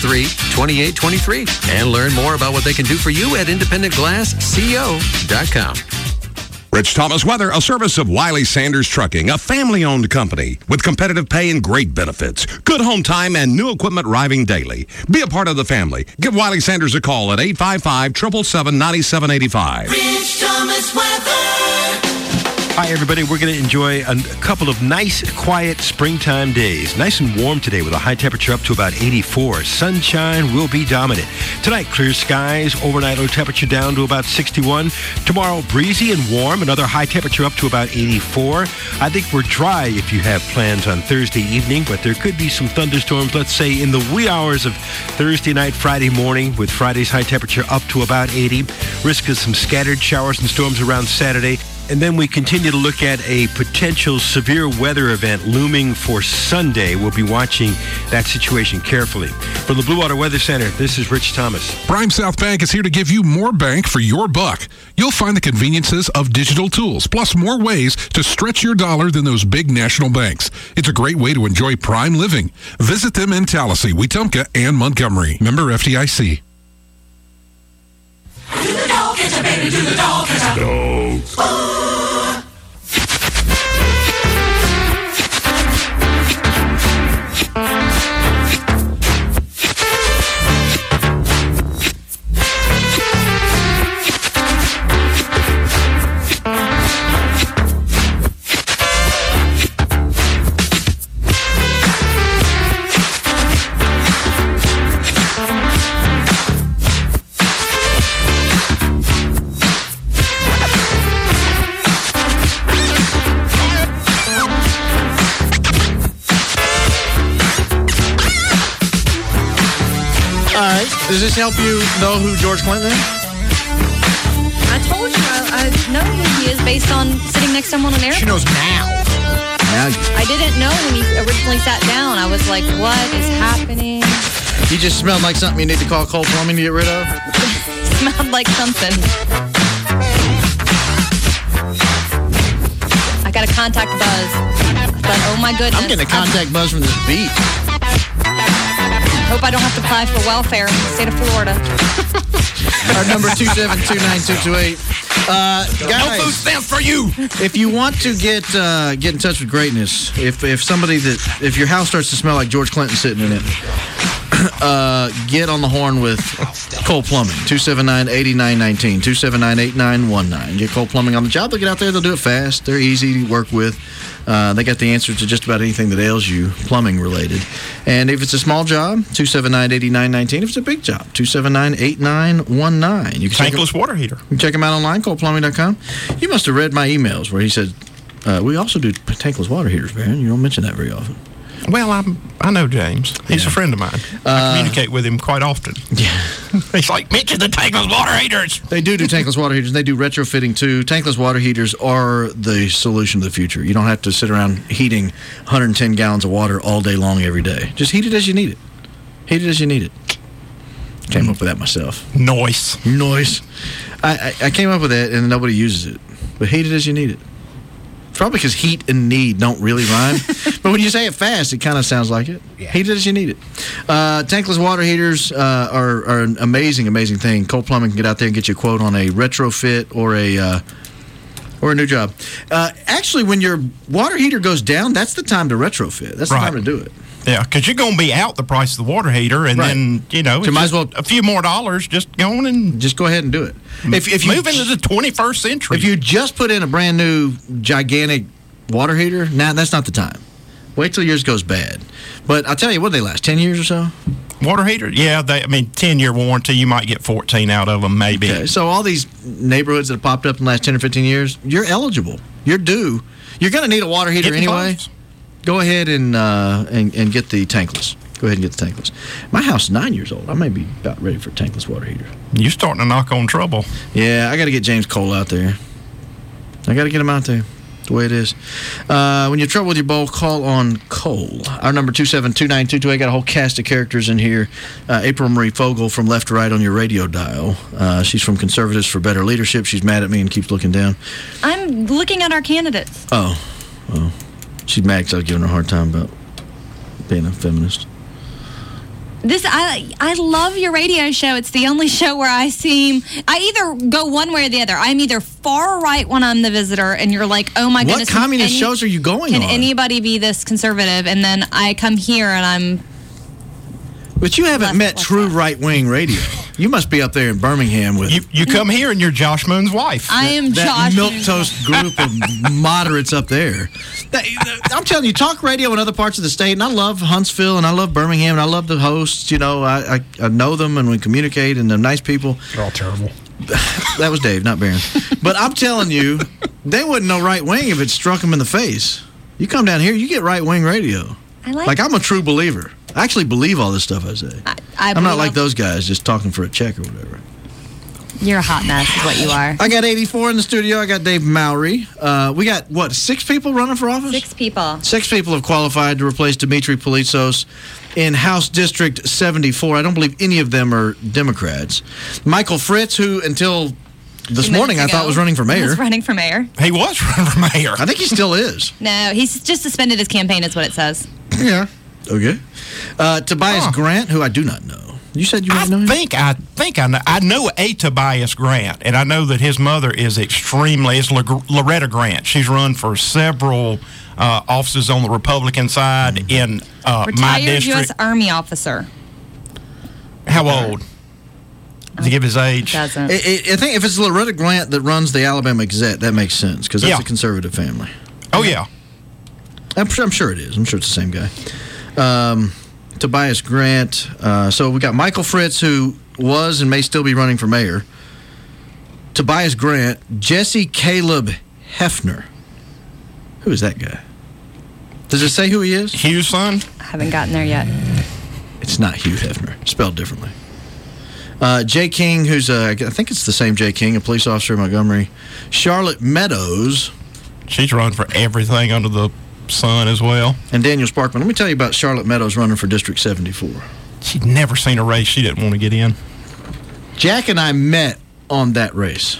Speaker 23: 263-2823 and learn more about what they can do for you at independentglassco.com.
Speaker 24: Rich Thomas Weather, a service of Wiley Sanders Trucking, a family-owned company with competitive pay and great benefits. Good home time and new equipment arriving daily. Be a part of the family. Give Wiley Sanders a call at 855-777-9785.
Speaker 12: Rich Thomas Weather.
Speaker 3: Hi, everybody. We're going to enjoy a couple of nice, quiet springtime days. Nice and warm today with a high temperature up to about 84. Sunshine will be dominant. Tonight, clear skies. Overnight low temperature down to about 61. Tomorrow, breezy and warm. Another high temperature up to about 84. I think we're dry if you have plans on Thursday evening, but there could be some thunderstorms, let's say, in the wee hours of Thursday night, Friday morning, with Friday's high temperature up to about 80. Risk of some scattered showers and storms around Saturday. And then we continue to look at a potential severe weather event looming for Sunday. We'll be watching that situation carefully. From the Blue Water Weather Center, this is Rich Thomas.
Speaker 4: Prime South Bank is here to give you more bank for your buck. You'll find the conveniences of digital tools, plus more ways to stretch your dollar than those big national banks. It's a great way to enjoy prime living. Visit them in Tallahassee, Wetumpka, and Montgomery. Member FDIC.
Speaker 12: Do the dog catcher, baby, do the dog catcher.
Speaker 7: Dogs.
Speaker 8: Does this help you know who George Clinton is?
Speaker 11: I told you, I know who he is based on sitting next to him on an airplane.
Speaker 8: She knows now. Now
Speaker 11: I didn't know when he originally sat down. I was like, what is happening?
Speaker 8: He just smelled like something you need to call Cole Plumbing to get rid of?
Speaker 11: Smelled like something. I got a contact buzz. But oh my goodness.
Speaker 8: I'm getting a contact buzz from this beat.
Speaker 11: Hope I don't have to apply for welfare in the state of Florida.
Speaker 8: Our number 2729228. Guys,
Speaker 12: no food stamps for you.
Speaker 8: If you want to get in touch with greatness, if your house starts to smell like George Clinton sitting in it, get on the horn with Cole Plumbing. 279-8919. 279-8919. Get Cole Plumbing on the job. They'll get out there. They'll do it fast. They're easy to work with. They got the answer to just about anything that ails you, plumbing related. And if it's a small job, 279-8919. If it's a big job, 279-8919. You can
Speaker 10: Tankless water heater.
Speaker 8: You can check them out online, coleplumbing.com. You must have read my emails where he said, we also do tankless water heaters, Baron. You don't mention that very often.
Speaker 10: Well, I know James. He's a friend of mine. I communicate with him quite often.
Speaker 8: Yeah.
Speaker 10: He's like, mention the tankless water heaters.
Speaker 8: They do tankless water heaters. They do retrofitting, too. Tankless water heaters are the solution to the future. You don't have to sit around heating 110 gallons of water all day long every day. Just heat it as you need it. Heat it as you need it. Came up with that myself.
Speaker 10: Noise.
Speaker 8: I came up with that, and nobody uses it. But heat it as you need it. Probably because heat and need don't really rhyme. But when you say it fast, it kind of sounds like it. Yeah. Heat it as you need it. Tankless water heaters are an amazing, amazing thing. Cole Plumbing can get out there and get you a quote on a retrofit or a new job. Actually, when your water heater goes down, that's the time to retrofit. That's the time to do it.
Speaker 10: Yeah, because you're going to be out the price of the water heater, and then, you might as well a few more dollars, just go on and...
Speaker 8: Just go ahead and do it. If you
Speaker 10: move into the 21st century.
Speaker 8: If you just put in a brand new, gigantic water heater, that's not the time. Wait till yours goes bad. But I'll tell you, what do they last, 10 years or so?
Speaker 10: Water heater? Yeah, 10-year warranty, you might get 14 out of them, maybe.
Speaker 8: Okay, so all these neighborhoods that have popped up in the last 10 or 15 years, you're eligible. You're due. You're going to need a water heater anyway. Close. Go ahead and get the tankless. Go ahead and get the tankless. My house is 9 years old. I may be about ready for a tankless water heater.
Speaker 10: You're starting to knock on trouble.
Speaker 8: Yeah, I got to get James Cole out there. I got to get him out there. That's the way it is. When you're in trouble with your bowl, call on Cole. Our number 2729228. Got a whole cast of characters in here. April Marie Fogle from Left to Right on your radio dial. She's from Conservatives for Better Leadership. She's mad at me and keeps looking down.
Speaker 11: I'm looking at our candidates.
Speaker 8: Oh. She's mad because I was giving her a hard time about being a feminist.
Speaker 11: I love your radio show. It's the only show where I either go one way or the other. I'm either far right when I'm the visitor, and you're like, oh my goodness.
Speaker 8: What communist shows are you going on?
Speaker 11: Can anybody be this conservative? And then I come here and I'm...
Speaker 8: But you haven't met true right-wing radio. You must be up there in Birmingham with...
Speaker 10: You come here and you're Josh Moon's wife.
Speaker 11: I am Josh
Speaker 8: Moon. That milquetoast group of moderates up there. I'm telling you, talk radio in other parts of the state, and I love Huntsville, and I love Birmingham, and I love the hosts. I know them, and we communicate, and they're nice people.
Speaker 9: They're all terrible.
Speaker 8: That was Dave, not Barron. But I'm telling you, they wouldn't know right-wing if it struck them in the face. You come down here, you get right-wing radio. I'm a true believer. I actually believe all this stuff I say. I'm not like those guys just talking for a check or whatever.
Speaker 11: You're a hot mess is what you are.
Speaker 8: I got 84 in the studio. I got Dave Mowry. We got, 6 people running for office?
Speaker 11: 6 people.
Speaker 8: 6 people have qualified to replace Dimitri Politsos in House District 74. I don't believe any of them are Democrats. Michael Fritz, who until this morning I thought was running for mayor.
Speaker 11: He was running for mayor.
Speaker 10: He was running for mayor.
Speaker 8: I think he still is.
Speaker 11: No, he's just suspended his campaign is what it says.
Speaker 8: Yeah. Okay. Tobias Grant, who I do not know. You said you might know him?
Speaker 10: I think I know. I know a Tobias Grant, and I know that his mother is Loretta Grant. She's run for several offices on the Republican side in my district.
Speaker 11: Retired U.S. Army officer.
Speaker 10: How old? Does he give his age?
Speaker 11: Doesn't.
Speaker 8: I think if it's Loretta Grant that runs the Alabama Gazette, that makes sense, because that's a conservative family.
Speaker 10: Oh, yeah.
Speaker 8: I'm sure it is. I'm sure it's the same guy. Tobias Grant. So we got Michael Fritz, who was and may still be running for mayor. Tobias Grant. Jesse Caleb Hefner. Who is that guy? Does it say who he is?
Speaker 10: Hugh's son?
Speaker 11: I haven't gotten there yet.
Speaker 8: It's not Hugh Hefner. Spelled differently. Jay King, who's I think it's the same Jay King, a police officer in Montgomery. Charlotte Meadows.
Speaker 10: She's run for everything under the sun as well.
Speaker 8: And Daniel Sparkman. Let me tell you about Charlotte Meadows running for District 74.
Speaker 10: She'd never seen a race she didn't want to get in.
Speaker 8: Jack and I met on that race.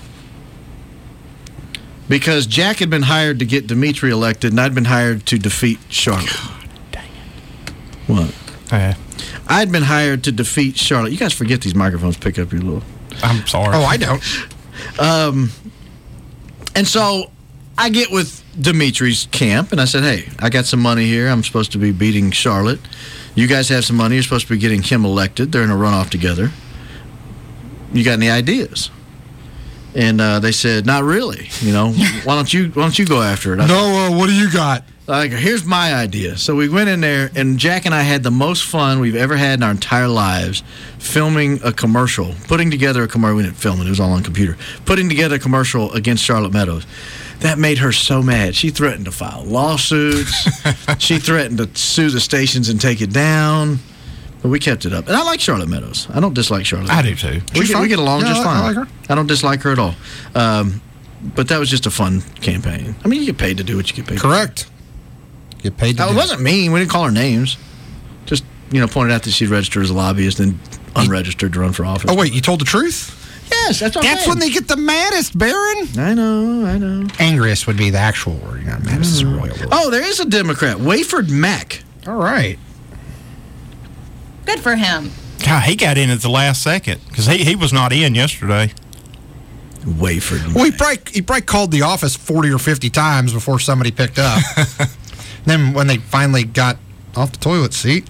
Speaker 8: Because Jack had been hired to get Dimitri elected, and I'd been hired to defeat Charlotte.
Speaker 10: God dang it.
Speaker 8: What? I'd been hired to defeat Charlotte. You guys forget these microphones pick up your little...
Speaker 10: I'm sorry.
Speaker 9: Oh, I don't.
Speaker 8: And so I get with Dimitri's camp, and I said, hey, I got some money here. I'm supposed to be beating Charlotte. You guys have some money. You're supposed to be getting him elected. They're in a runoff together. You got any ideas? And they said, not really. Why don't you go after it?
Speaker 9: No, what do you got?
Speaker 8: Here's my idea. So we went in there, and Jack and I had the most fun we've ever had in our entire lives filming a commercial, putting together a commercial. We didn't film it. It was all on computer. Putting together a commercial against Charlotte Meadows. That made her so mad. She threatened to file lawsuits. She threatened to sue the stations and take it down. But we kept it up. And I like Charlotte Meadows. I don't dislike Charlotte Meadows.
Speaker 10: I do, too.
Speaker 8: We get along just fine.
Speaker 9: I like her.
Speaker 8: I don't dislike her at all. But that was just a fun campaign. I mean, you get paid to do what you get paid
Speaker 9: Correct. Get paid to do
Speaker 8: it. It wasn't mean. We didn't call her names. Just, pointed out that she'd registered as a lobbyist and unregistered to run for office.
Speaker 9: Oh, wait, you told the truth?
Speaker 8: Yes, that's what I'm saying.
Speaker 9: When they get the maddest, Baron.
Speaker 8: I know.
Speaker 9: Angriest would be the actual word. Maddest is a royal word.
Speaker 8: Oh, there is a Democrat. Wayford Mack.
Speaker 9: All right.
Speaker 11: Good for him.
Speaker 10: God, he got in at the last second because he was not in yesterday.
Speaker 8: Wayford Mack.
Speaker 9: Well, he probably called the office 40 or 50 times before somebody picked up. Then when they finally got off the toilet seat.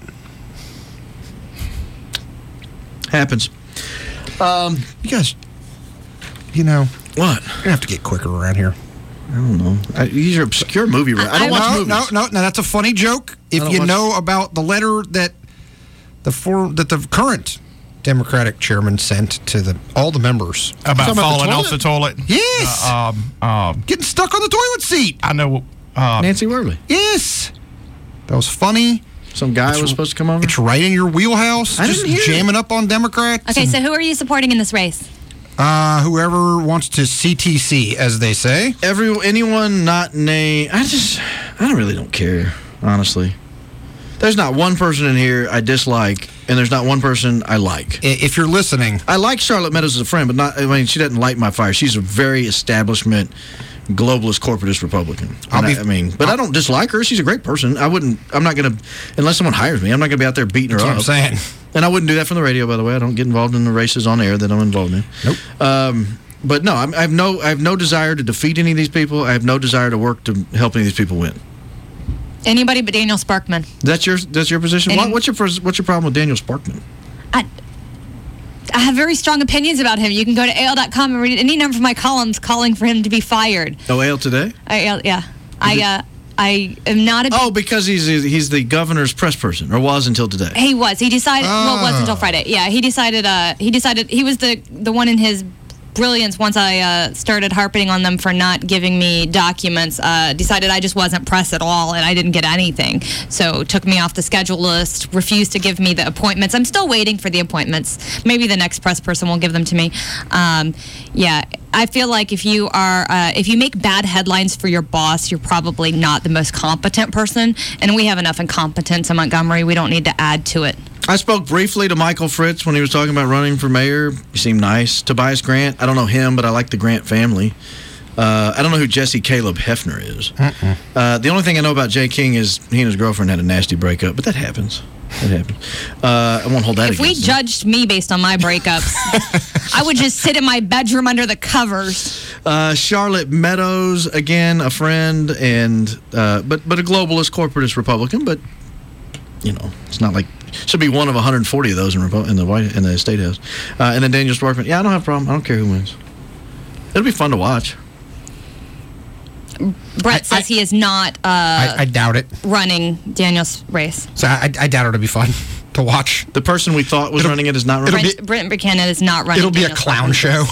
Speaker 8: Happens.
Speaker 9: You guys,
Speaker 8: What?
Speaker 9: You're going to have to get quicker around here.
Speaker 8: I don't know. These are obscure movie. I don't watch movies.
Speaker 9: No, that's a funny joke. If you know about the letter that the current Democratic chairman sent to all the members.
Speaker 10: About falling off the toilet?
Speaker 9: Yes. Getting stuck on the toilet seat.
Speaker 10: I know.
Speaker 8: Nancy Worley.
Speaker 9: Yes. That was funny.
Speaker 8: Some guy was supposed to come over?
Speaker 9: It's right in your wheelhouse.
Speaker 8: I
Speaker 9: just
Speaker 8: didn't hear
Speaker 9: jamming up on Democrats.
Speaker 11: Okay, so who are you supporting in this race?
Speaker 9: Whoever wants to CTC, as they say.
Speaker 8: Anyone not named. I really don't care, honestly. There's not one person in here I dislike, and there's not one person I like.
Speaker 9: If you're listening.
Speaker 8: I like Charlotte Meadows as a friend, but she doesn't light my fire. She's a very establishment, globalist, corporatist Republican. But I don't dislike her. She's a great person. I'm not going to, unless someone hires me, I'm not going to be out there beating her up.
Speaker 9: That's what I'm saying.
Speaker 8: And I wouldn't do that from the radio, by the way. I don't get involved in the races on air that I'm involved in.
Speaker 9: Nope.
Speaker 8: But no, I have no desire to defeat any of these people. I have no desire to work to help any of these people win.
Speaker 11: Anybody but Daniel Sparkman.
Speaker 8: That's your position. What's your problem with Daniel Sparkman?
Speaker 11: I have very strong opinions about him. You can go to AL.com and read any number of my columns calling for him to be fired.
Speaker 8: Oh, AL Today?
Speaker 11: Yeah. I am not a...
Speaker 8: because he's the governor's press person, or was until today.
Speaker 11: He was. He decided... Well, it was until Friday. Yeah, he decided... He was the one in his brilliance once I started harping on them for not giving me documents, decided I just wasn't press at all and I didn't get anything. So took me off the schedule list, refused to give me the appointments. I'm still waiting for the appointments. Maybe the next press person will give them to me. Yeah, I feel like if you make bad headlines for your boss, you're probably not the most competent person. And we have enough incompetence in Montgomery. We don't need to add to it.
Speaker 8: I spoke briefly to Michael Fritz when he was talking about running for mayor. He seemed nice. Tobias Grant, I don't know him, but I like the Grant family. I don't know who Jesse Caleb Hefner is. The only thing I know about Jay King is he and his girlfriend had a nasty breakup, but that happens. I won't hold that
Speaker 11: against him. If we judged me based on my breakups, I would just sit in my bedroom under the covers.
Speaker 8: Charlotte Meadows, again, a friend, and but a globalist, corporatist Republican, but it's not like should be one of 140 of those in the State House. And then Daniel Sparkman. Yeah, I don't have a problem. I don't care who wins. It'll be fun to watch.
Speaker 11: Brett says he is not.
Speaker 9: I doubt it.
Speaker 11: Running Daniel's race.
Speaker 9: So I doubt it'll be fun to watch.
Speaker 8: The person we thought was running it is not running.
Speaker 11: Brent Buchanan is not running.
Speaker 9: It'll be a clown show.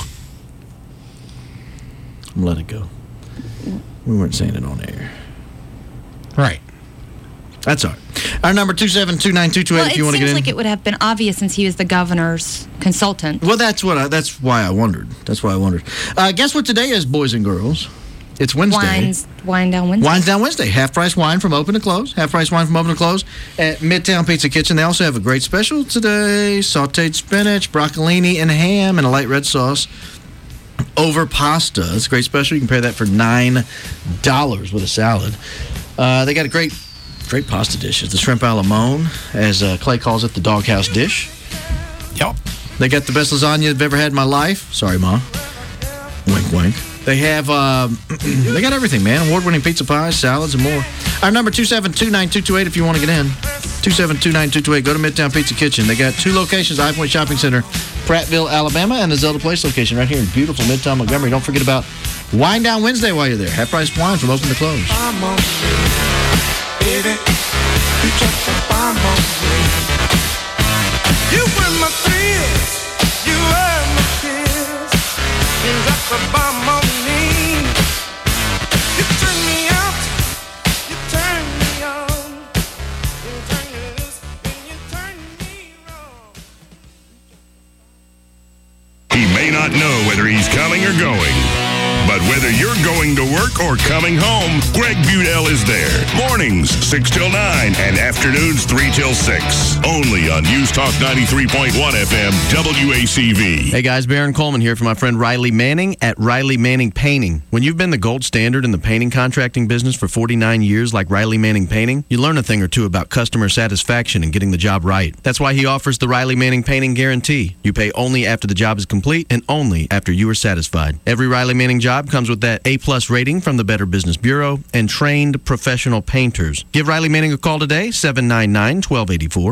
Speaker 8: Let it go. We weren't saying it on air.
Speaker 9: Right.
Speaker 8: That's all right. Our number 2729228 if you want to get in.
Speaker 11: It seems like it would have been obvious since he was the governor's consultant.
Speaker 8: Well, that's why I wondered. Guess what today is, boys and girls? It's Wednesday.
Speaker 11: Wine Down Wednesday.
Speaker 8: Wine's Down Wednesday. Half-price wine from open to close. Half-price wine from open to close at Midtown Pizza Kitchen. They also have a great special today. Sauteed spinach, broccolini, and ham in a light red sauce over pasta. It's a great special. You can pair that for $9 with a salad. They got a great pasta dishes. The shrimp a la mone, as Clay calls it, the doghouse dish.
Speaker 10: Yep.
Speaker 8: They got the best lasagna I've ever had in my life. Sorry, Ma. Wink, wink. They have they got everything, man. Award-winning pizza pies, salads, and more. Our number 2729228 if you want to get in. 2729228. Go to Midtown Pizza Kitchen. They got 2 locations: High Point Shopping Center, Prattville, Alabama, and the Zelda Place location right here in beautiful Midtown Montgomery. Don't forget about Wine Down Wednesday while you're there. Half-price wine from open to close.
Speaker 12: Baby, you just a bomb on me. You were my thrills, you were my kills. You just a bomb on me. You turn me out, you turn me on. You turn me loose, and you turn me wrong.
Speaker 7: He may not know whether he's coming or going, but whether you're going to work or coming home, Greg Budell is there. Mornings, 6 till 9, and afternoons, 3 till 6. Only on News Talk 93.1 FM, WACV.
Speaker 8: Hey guys, Baron Coleman here for my friend Riley Manning at Riley Manning Painting. When you've been the gold standard in the painting contracting business for 49 years like Riley Manning Painting, you learn a thing or two about customer satisfaction and getting the job right. That's why he offers the Riley Manning Painting Guarantee. You pay only after the job is complete and only after you are satisfied. Every Riley Manning job comes with that A+ rating from the Better Business Bureau and trained professional painters. Give Riley Manning a call today, 799-1284,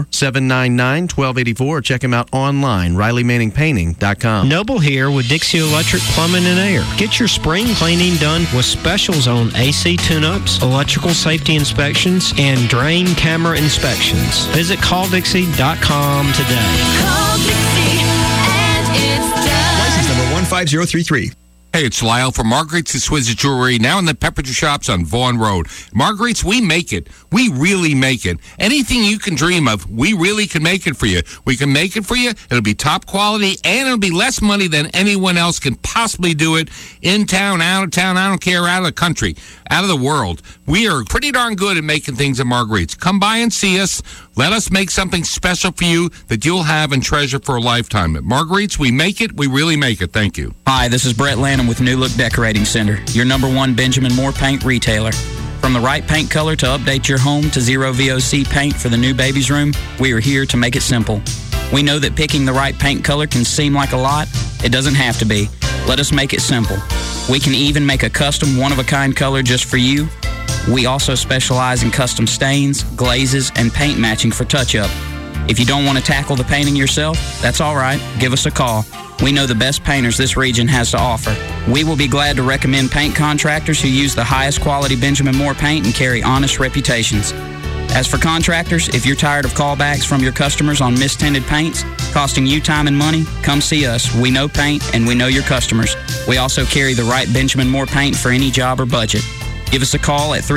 Speaker 8: 799-1284, or check him out online, RileyManningPainting.com.
Speaker 2: Noble here with Dixie Electric Plumbing and Air. Get your spring cleaning done with specials on AC tune-ups, electrical safety inspections, and drain camera inspections. Visit calldixie.com today.
Speaker 12: Call Dixie and it's done.
Speaker 5: License number 15033.
Speaker 6: Hey, it's Lyle from Marguerite's Exquisite Jewelry, now in the Pepperidge Shops on Vaughan Road. Marguerite's, we make it. We really make it. Anything you can dream of, we really can make it for you. We can make it for you. It'll be top quality, and it'll be less money than anyone else can possibly do it. In town, out of town, I don't care, out of the country, out of the world. We are pretty darn good at making things at Marguerite's. Come by and see us. Let us make something special for you that you'll have and treasure for a lifetime. At Marguerite's, we make it. We really make it. Thank you.
Speaker 13: Hi, this is Brett Lanham with New Look Decorating Center, your #1 Benjamin Moore paint retailer. From the right paint color to update your home to zero VOC paint for the new baby's room, we are here to make it simple. We know that picking the right paint color can seem like a lot. It doesn't have to be. Let us make it simple. We can even make a custom one-of-a-kind color just for you. We also specialize in custom stains, glazes, and paint matching for touch-up. If you don't want to tackle the painting yourself, that's all right. Give us a call. We know the best painters this region has to offer. We will be glad to recommend paint contractors who use the highest quality Benjamin Moore paint and carry honest reputations. As for contractors, if you're tired of callbacks from your customers on mistinted paints, costing you time and money, come see us. We know paint and we know your customers. We also carry the right Benjamin Moore paint for any job or budget. Give us a call at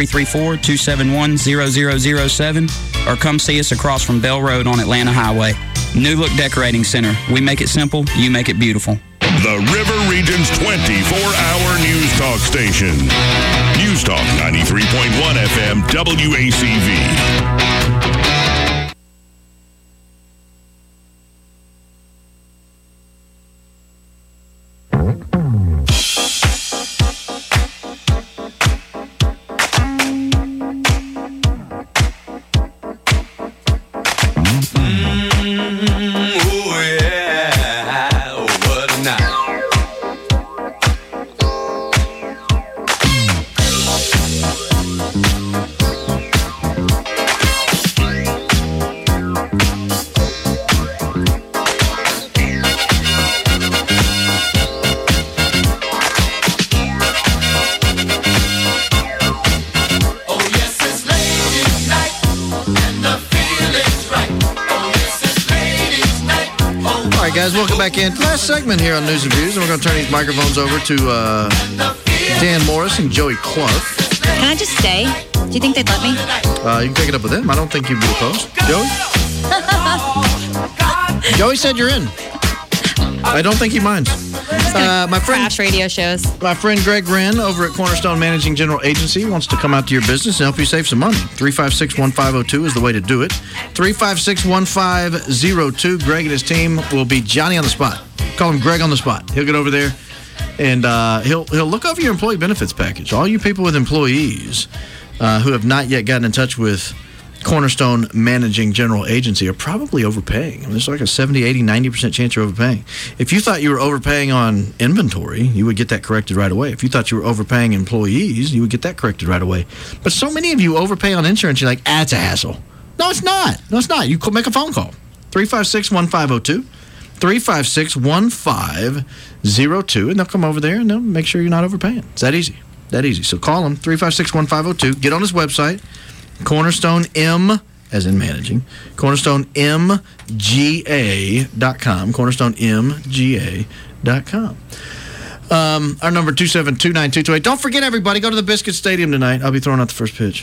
Speaker 13: 334-271-0007 or come see us across from Bell Road on Atlanta Highway. New Look Decorating Center. We make it simple, you make it beautiful.
Speaker 7: The River Region's 24-hour news talk station. News Talk 93.1 FM WACV.
Speaker 8: Welcome back in. Last segment here on News and Views, and we're going to turn these microphones over to Dan Morris and Joey Clark.
Speaker 11: Can I just stay? Do you think they'd let me?
Speaker 8: You can take it up with them. I don't think you'd be opposed. Joey? Joey said you're in. I don't think he minds. My friend,
Speaker 11: crash radio shows.
Speaker 8: My friend Greg Wren over at Cornerstone Managing General Agency wants to come out to your business and help you save some money. 356-1502 is the way to do it. 356-1502. Greg and his team will be Johnny on the spot. Call him Greg on the spot. He'll get over there and he'll look over your employee benefits package. All you people with employees who have not yet gotten in touch with Cornerstone Managing General Agency are probably overpaying. I mean, there's like a 70, 80, 90% chance you're overpaying. If you thought you were overpaying on inventory, you would get that corrected right away. If you thought you were overpaying employees, you would get that corrected right away. But so many of you overpay on insurance, you're like, it's a hassle. No, it's not. No, it's not. You make a phone call. 356-1502. 356-1502. And they'll come over there and they'll make sure you're not overpaying. It's that easy. That easy. So call them, 356-1502. Get on his website. Cornerstone M, as in managing, cornerstonemga.com, cornerstonemga.com. Our number 2729228. Don't forget, everybody, go to the Biscuit Stadium tonight. I'll be throwing out the first pitch.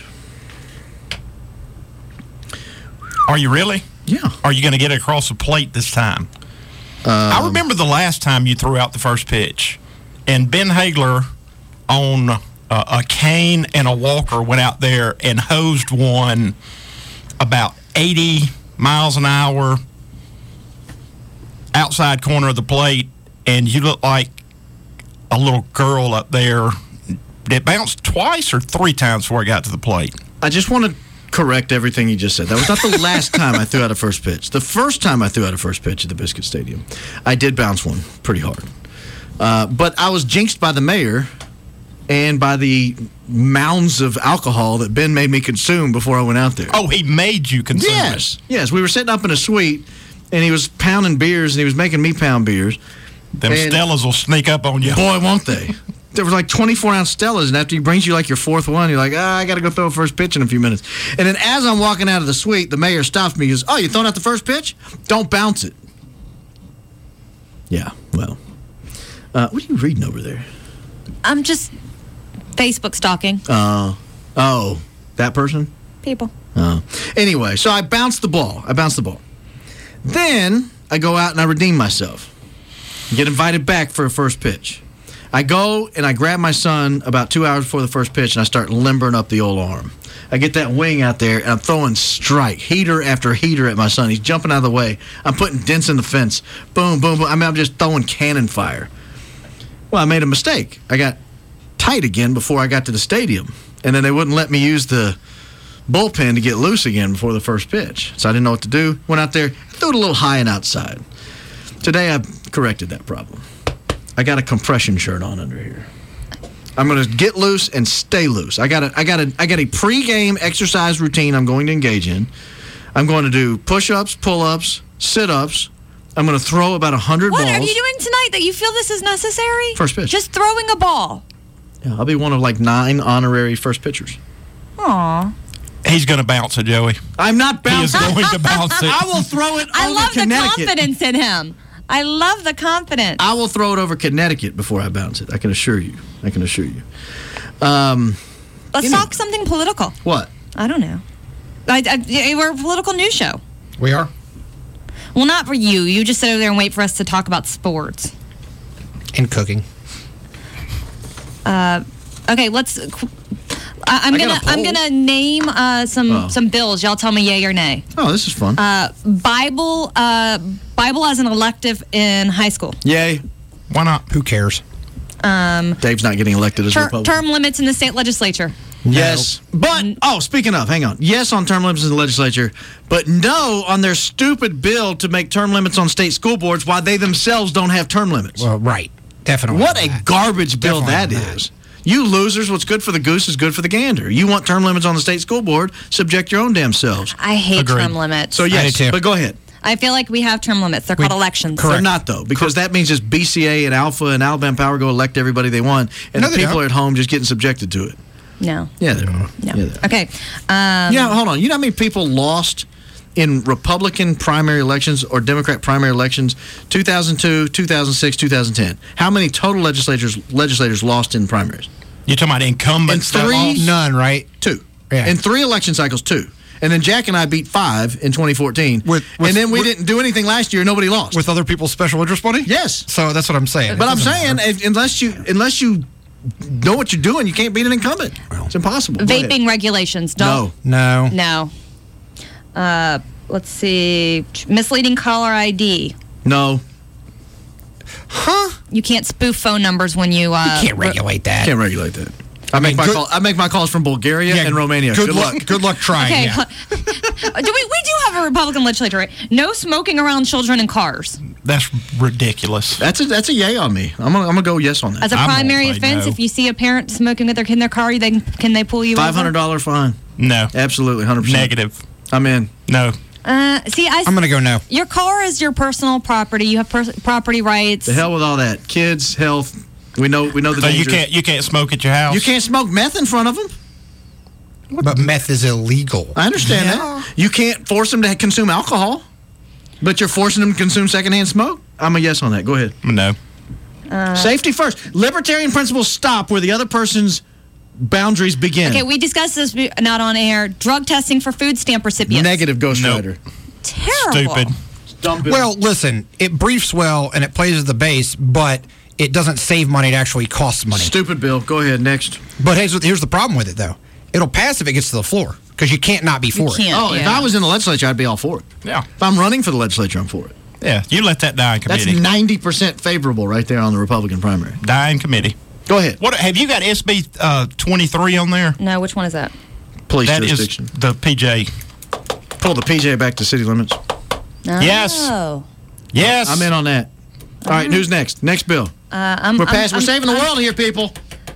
Speaker 10: Are you really?
Speaker 8: Yeah.
Speaker 10: Are you going to get it across the plate this time? I remember the last time you threw out the first pitch, and Ben Hagler on a cane and a walker went out there and hosed one about 80 miles an hour outside corner of the plate, and you look like a little girl up there. It bounced twice or three times before it got to the plate.
Speaker 8: I just want to correct everything you just said. That was not the last time I threw out a first pitch. The first time I threw out a first pitch at the Biscuit Stadium, I did bounce one pretty hard. But I was jinxed by the mayor and by the mounds of alcohol that Ben made me consume before I went out there.
Speaker 10: Oh, he made you consume it?
Speaker 8: Yes. We were sitting up in a suite, and he was pounding beers, and he was making me pound beers.
Speaker 10: Them Stellas will sneak up on you.
Speaker 8: Boy, won't they. There was like 24-ounce Stellas, and after he brings you like your fourth one, you're like, I got to go throw a first pitch in a few minutes. And then as I'm walking out of the suite, the mayor stops me. He goes, you throwing out the first pitch? Don't bounce it. Yeah, well. What are you reading over there?
Speaker 11: I'm just Facebook stalking.
Speaker 8: Oh, that person?
Speaker 11: People.
Speaker 8: Anyway, so I bounced the ball. Then I go out and I redeem myself. Get invited back for a first pitch. I go and I grab my son about 2 hours before the first pitch, and I start limbering up the old arm. I get that wing out there, and I'm throwing strike, heater after heater at my son. He's jumping out of the way. I'm putting dents in the fence. Boom, boom, boom. I'm just throwing cannon fire. Well, I made a mistake. I got tight again before I got to the stadium, and then they wouldn't let me use the bullpen to get loose again before the first pitch. So I didn't know what to do. Went out there, threw it a little high and outside. Today I corrected that problem. I got a compression shirt on under here. I'm going to get loose and stay loose. I got a pregame exercise routine I'm going to engage in. I'm going to do push-ups, pull-ups, sit-ups. I'm going to throw about 100 balls.
Speaker 11: What are you doing tonight that you feel this is necessary?
Speaker 8: First pitch.
Speaker 11: Just throwing a ball.
Speaker 8: Yeah, I'll be one of like 9 honorary first pitchers.
Speaker 11: Aw.
Speaker 10: He's going to bounce it, Joey.
Speaker 8: I'm not bouncing.
Speaker 10: He is going to bounce it.
Speaker 8: I will throw it
Speaker 11: I
Speaker 8: over
Speaker 11: love
Speaker 8: Connecticut.
Speaker 11: the confidence in him. I love the confidence.
Speaker 8: I will throw it over Connecticut before I bounce it. I can assure you.
Speaker 11: Let's talk something political.
Speaker 8: What?
Speaker 11: I don't know. We're a political news show.
Speaker 9: We are?
Speaker 11: Well, not for you. You just sit over there and wait for us to talk about sports.
Speaker 9: And cooking.
Speaker 11: Okay, let's... I'm gonna name some bills. Y'all tell me yay or nay.
Speaker 8: Oh, this is fun.
Speaker 11: Bible as an elective in high school.
Speaker 8: Yay.
Speaker 10: Why not?
Speaker 9: Who cares?
Speaker 8: Dave's not getting elected as Republican.
Speaker 11: Term limits in the state legislature.
Speaker 8: Yes. But, speaking of, hang on. Yes on term limits in the legislature, but no on their stupid bill to make term limits on state school boards while they themselves don't have term limits.
Speaker 9: Well, right. Definitely.
Speaker 8: What a garbage bill that is. You losers, what's good for the goose is good for the gander. You want term limits on the state school board, subject your own damn selves.
Speaker 11: I hate term limits.
Speaker 8: So, yes, but go ahead.
Speaker 11: I feel like we have term limits. They're called elections.
Speaker 8: They're not, though, because that means just BCA and Alpha and Alabama Power go elect everybody they want, and the people are at home just getting subjected to it.
Speaker 11: No.
Speaker 8: Yeah, they are.
Speaker 11: No.
Speaker 8: Yeah, they are.
Speaker 11: Okay.
Speaker 8: Hold on. You know how many people lost in Republican primary elections or Democrat primary elections 2002, 2006, 2010? How many total legislators lost in primaries?
Speaker 10: You're talking about incumbents?
Speaker 9: None, right?
Speaker 8: 2.
Speaker 9: Yeah.
Speaker 8: In 3 election cycles, 2. And then Jack and I beat 5 in 2014. And then we didn't do anything last year. Nobody lost.
Speaker 9: With other people's special interest money?
Speaker 8: Yes.
Speaker 9: So that's what I'm saying.
Speaker 8: But I'm saying, unless you know what you're doing, you can't beat an incumbent. It's impossible.
Speaker 11: Vaping regulations.
Speaker 8: No.
Speaker 11: Let's see. Misleading caller ID.
Speaker 8: No.
Speaker 11: Huh? You can't spoof phone numbers when you...
Speaker 9: you can't regulate that.
Speaker 8: Can't regulate that. I make my calls from Bulgaria and Romania. Good luck.
Speaker 9: Good luck trying.
Speaker 11: Okay.
Speaker 9: Yeah.
Speaker 11: We do have a Republican legislature, right? No smoking around children in cars.
Speaker 10: That's ridiculous.
Speaker 8: That's a yay on me. I'm gonna go yes on that.
Speaker 11: As a primary offense, if you see a parent smoking with their kid in their car, can they pull you over?
Speaker 8: $500 fine.
Speaker 10: No.
Speaker 8: Absolutely, 100%.
Speaker 10: Negative.
Speaker 8: I'm in.
Speaker 10: No.
Speaker 9: I'm going to go no.
Speaker 11: Your car is your personal property. You have property rights.
Speaker 8: The hell with all that. Kids, health. We know the
Speaker 10: So
Speaker 8: dangers.
Speaker 10: you can't smoke at your house.
Speaker 8: You can't smoke meth in front of them.
Speaker 9: But meth is illegal.
Speaker 8: I understand that. You can't force them to consume alcohol, but you're forcing them to consume secondhand smoke. I'm a yes on that. Go ahead.
Speaker 10: No.
Speaker 8: Safety first. Libertarian principles stop where the other person's boundaries begin.
Speaker 11: Okay, we discussed this not on air. Drug testing for food stamp recipients.
Speaker 8: Negative, Ghost Rider.
Speaker 11: Terrible.
Speaker 10: Stupid.
Speaker 9: Well, listen, it briefs well and it plays the base, but it doesn't save money. It actually costs money.
Speaker 8: Stupid bill. Go ahead, next.
Speaker 9: But here's the problem with it, though. It'll pass if it gets to the floor, because you can't not be for it.
Speaker 8: If I was in the legislature, I'd be all for it.
Speaker 10: Yeah.
Speaker 8: If I'm running for the legislature, I'm for it.
Speaker 10: Yeah, you let that die in committee.
Speaker 8: That's 90% favorable right there on the Republican primary.
Speaker 10: Die in committee.
Speaker 8: Go ahead.
Speaker 10: What have you got? SB 23 on there?
Speaker 11: No, which one is that?
Speaker 8: Police
Speaker 10: That
Speaker 8: jurisdiction.
Speaker 10: is the PJ.
Speaker 8: Pull the PJ back to city limits.
Speaker 10: Yes.
Speaker 11: Oh.
Speaker 10: Yes.
Speaker 8: I'm in on that. All right, who's next? Next bill. We're saving the world here, people.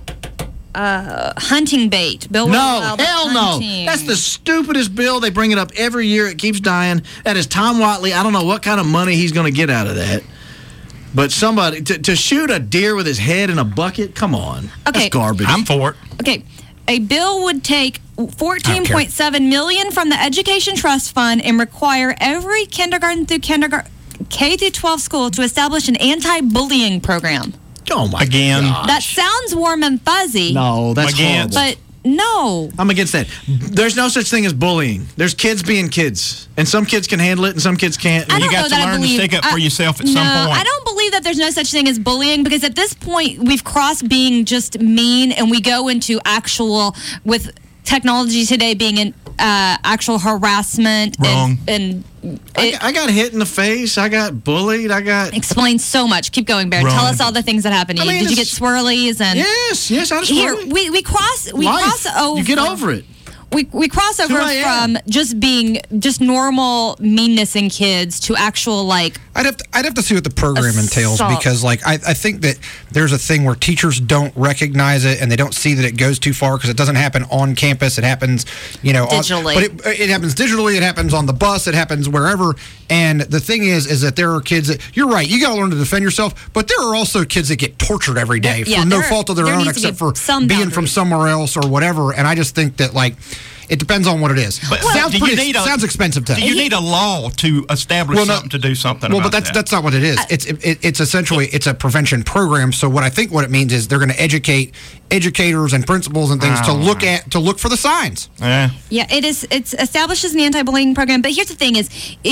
Speaker 11: Hunting bait. Bill will
Speaker 8: No,
Speaker 11: allow
Speaker 8: hell no.
Speaker 11: hunting.
Speaker 8: That's the stupidest bill. They bring it up every year. It keeps dying. That is Tom Watley. I don't know what kind of money he's going to get out of that. But somebody, to shoot a deer with his head in a bucket, come on.
Speaker 11: Okay.
Speaker 8: That's garbage.
Speaker 10: I'm for it.
Speaker 11: Okay, a bill would take $14.7 million from the Education Trust Fund and require every kindergarten through K through 12 school to establish an anti-bullying program.
Speaker 8: Oh my
Speaker 10: Again.
Speaker 8: gosh.
Speaker 11: That sounds warm and fuzzy.
Speaker 8: No, that's
Speaker 10: Again.
Speaker 8: horrible.
Speaker 11: But no.
Speaker 8: I'm against that. There's no such thing as bullying. There's kids being kids. And some kids can handle it and some kids can't.
Speaker 11: I don't
Speaker 10: You got
Speaker 11: know
Speaker 10: to
Speaker 11: that I
Speaker 10: learn to
Speaker 11: believe-
Speaker 10: stick up for yourself at some
Speaker 11: No,
Speaker 10: point.
Speaker 11: I don't believe that there's no such thing as bullying, because at this point we've crossed being just mean and we go into actual, with technology today being in actual harassment.
Speaker 10: Wrong.
Speaker 11: And
Speaker 8: I got hit in the face. I got bullied. I got...
Speaker 11: explains so much. Keep going, Barry.
Speaker 10: Wrong.
Speaker 11: Tell us all the things that happened to you.
Speaker 8: I mean,
Speaker 11: Did you get
Speaker 8: it's-
Speaker 11: swirlies? And
Speaker 8: Yes, I just
Speaker 11: here
Speaker 8: swirly.
Speaker 11: we cross
Speaker 8: Life.
Speaker 11: over.
Speaker 8: You get over it.
Speaker 11: We cross over
Speaker 8: who I am.
Speaker 11: from just being just normal meanness in kids to actual like.
Speaker 9: I'd have to see what the program entails,
Speaker 11: Assault.
Speaker 9: because I think that there's a thing where teachers don't recognize it and they don't see that it goes too far, because it doesn't happen on campus. It happens,
Speaker 11: Digitally.
Speaker 9: but it happens digitally. It happens on the bus. It happens wherever. And the thing is that there are kids that, you're right, you got to learn to defend yourself. But there are also kids that get tortured every day
Speaker 11: Yeah,
Speaker 9: for no
Speaker 11: there-
Speaker 9: fault of their
Speaker 11: there
Speaker 9: own,
Speaker 11: needs to be
Speaker 9: except for
Speaker 11: some
Speaker 9: being from
Speaker 11: boundaries.
Speaker 9: somewhere else or whatever. And I just think that it depends on what it is.
Speaker 10: But
Speaker 9: sounds
Speaker 10: do you
Speaker 9: pretty,
Speaker 10: need a-
Speaker 9: sounds expensive to
Speaker 10: Do you need a law to establish something to do something
Speaker 9: well,
Speaker 10: about
Speaker 9: but that's not what it is. It's essentially it's a prevention program. So what it means is they're going to educate educators and principals and things to look for the signs.
Speaker 10: Yeah.
Speaker 11: Yeah, it establishes an anti-bullying program, but here's the thing: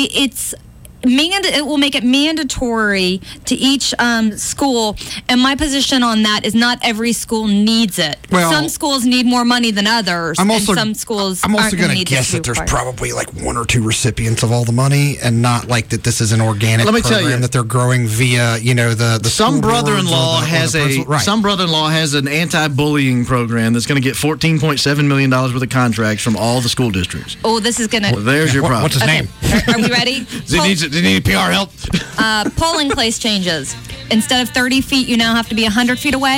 Speaker 11: it will make it mandatory to each school, and my position on that is not every school needs it.
Speaker 9: Well,
Speaker 11: some schools need more money than others, and some schools
Speaker 9: I'm also
Speaker 11: aren't
Speaker 9: going to
Speaker 11: need
Speaker 9: guess
Speaker 11: it
Speaker 9: that there's
Speaker 11: required.
Speaker 9: probably one or two recipients of all the money, and not that this is an organic
Speaker 8: Let me tell
Speaker 9: program
Speaker 8: you,
Speaker 9: that they're growing via the
Speaker 8: some
Speaker 9: school boards
Speaker 8: brother-in-law
Speaker 9: or the
Speaker 8: has
Speaker 9: principal. Right.
Speaker 8: some brother-in-law has an anti-bullying program that's going to get $14.7 million worth of contracts from all the school districts.
Speaker 11: Oh, this is gonna.
Speaker 8: Well, there's your problem.
Speaker 9: What's his name?
Speaker 11: Are we ready?
Speaker 8: Does he need PR help?
Speaker 11: Polling place changes. Instead of 30 feet, you now have to be 100 feet away.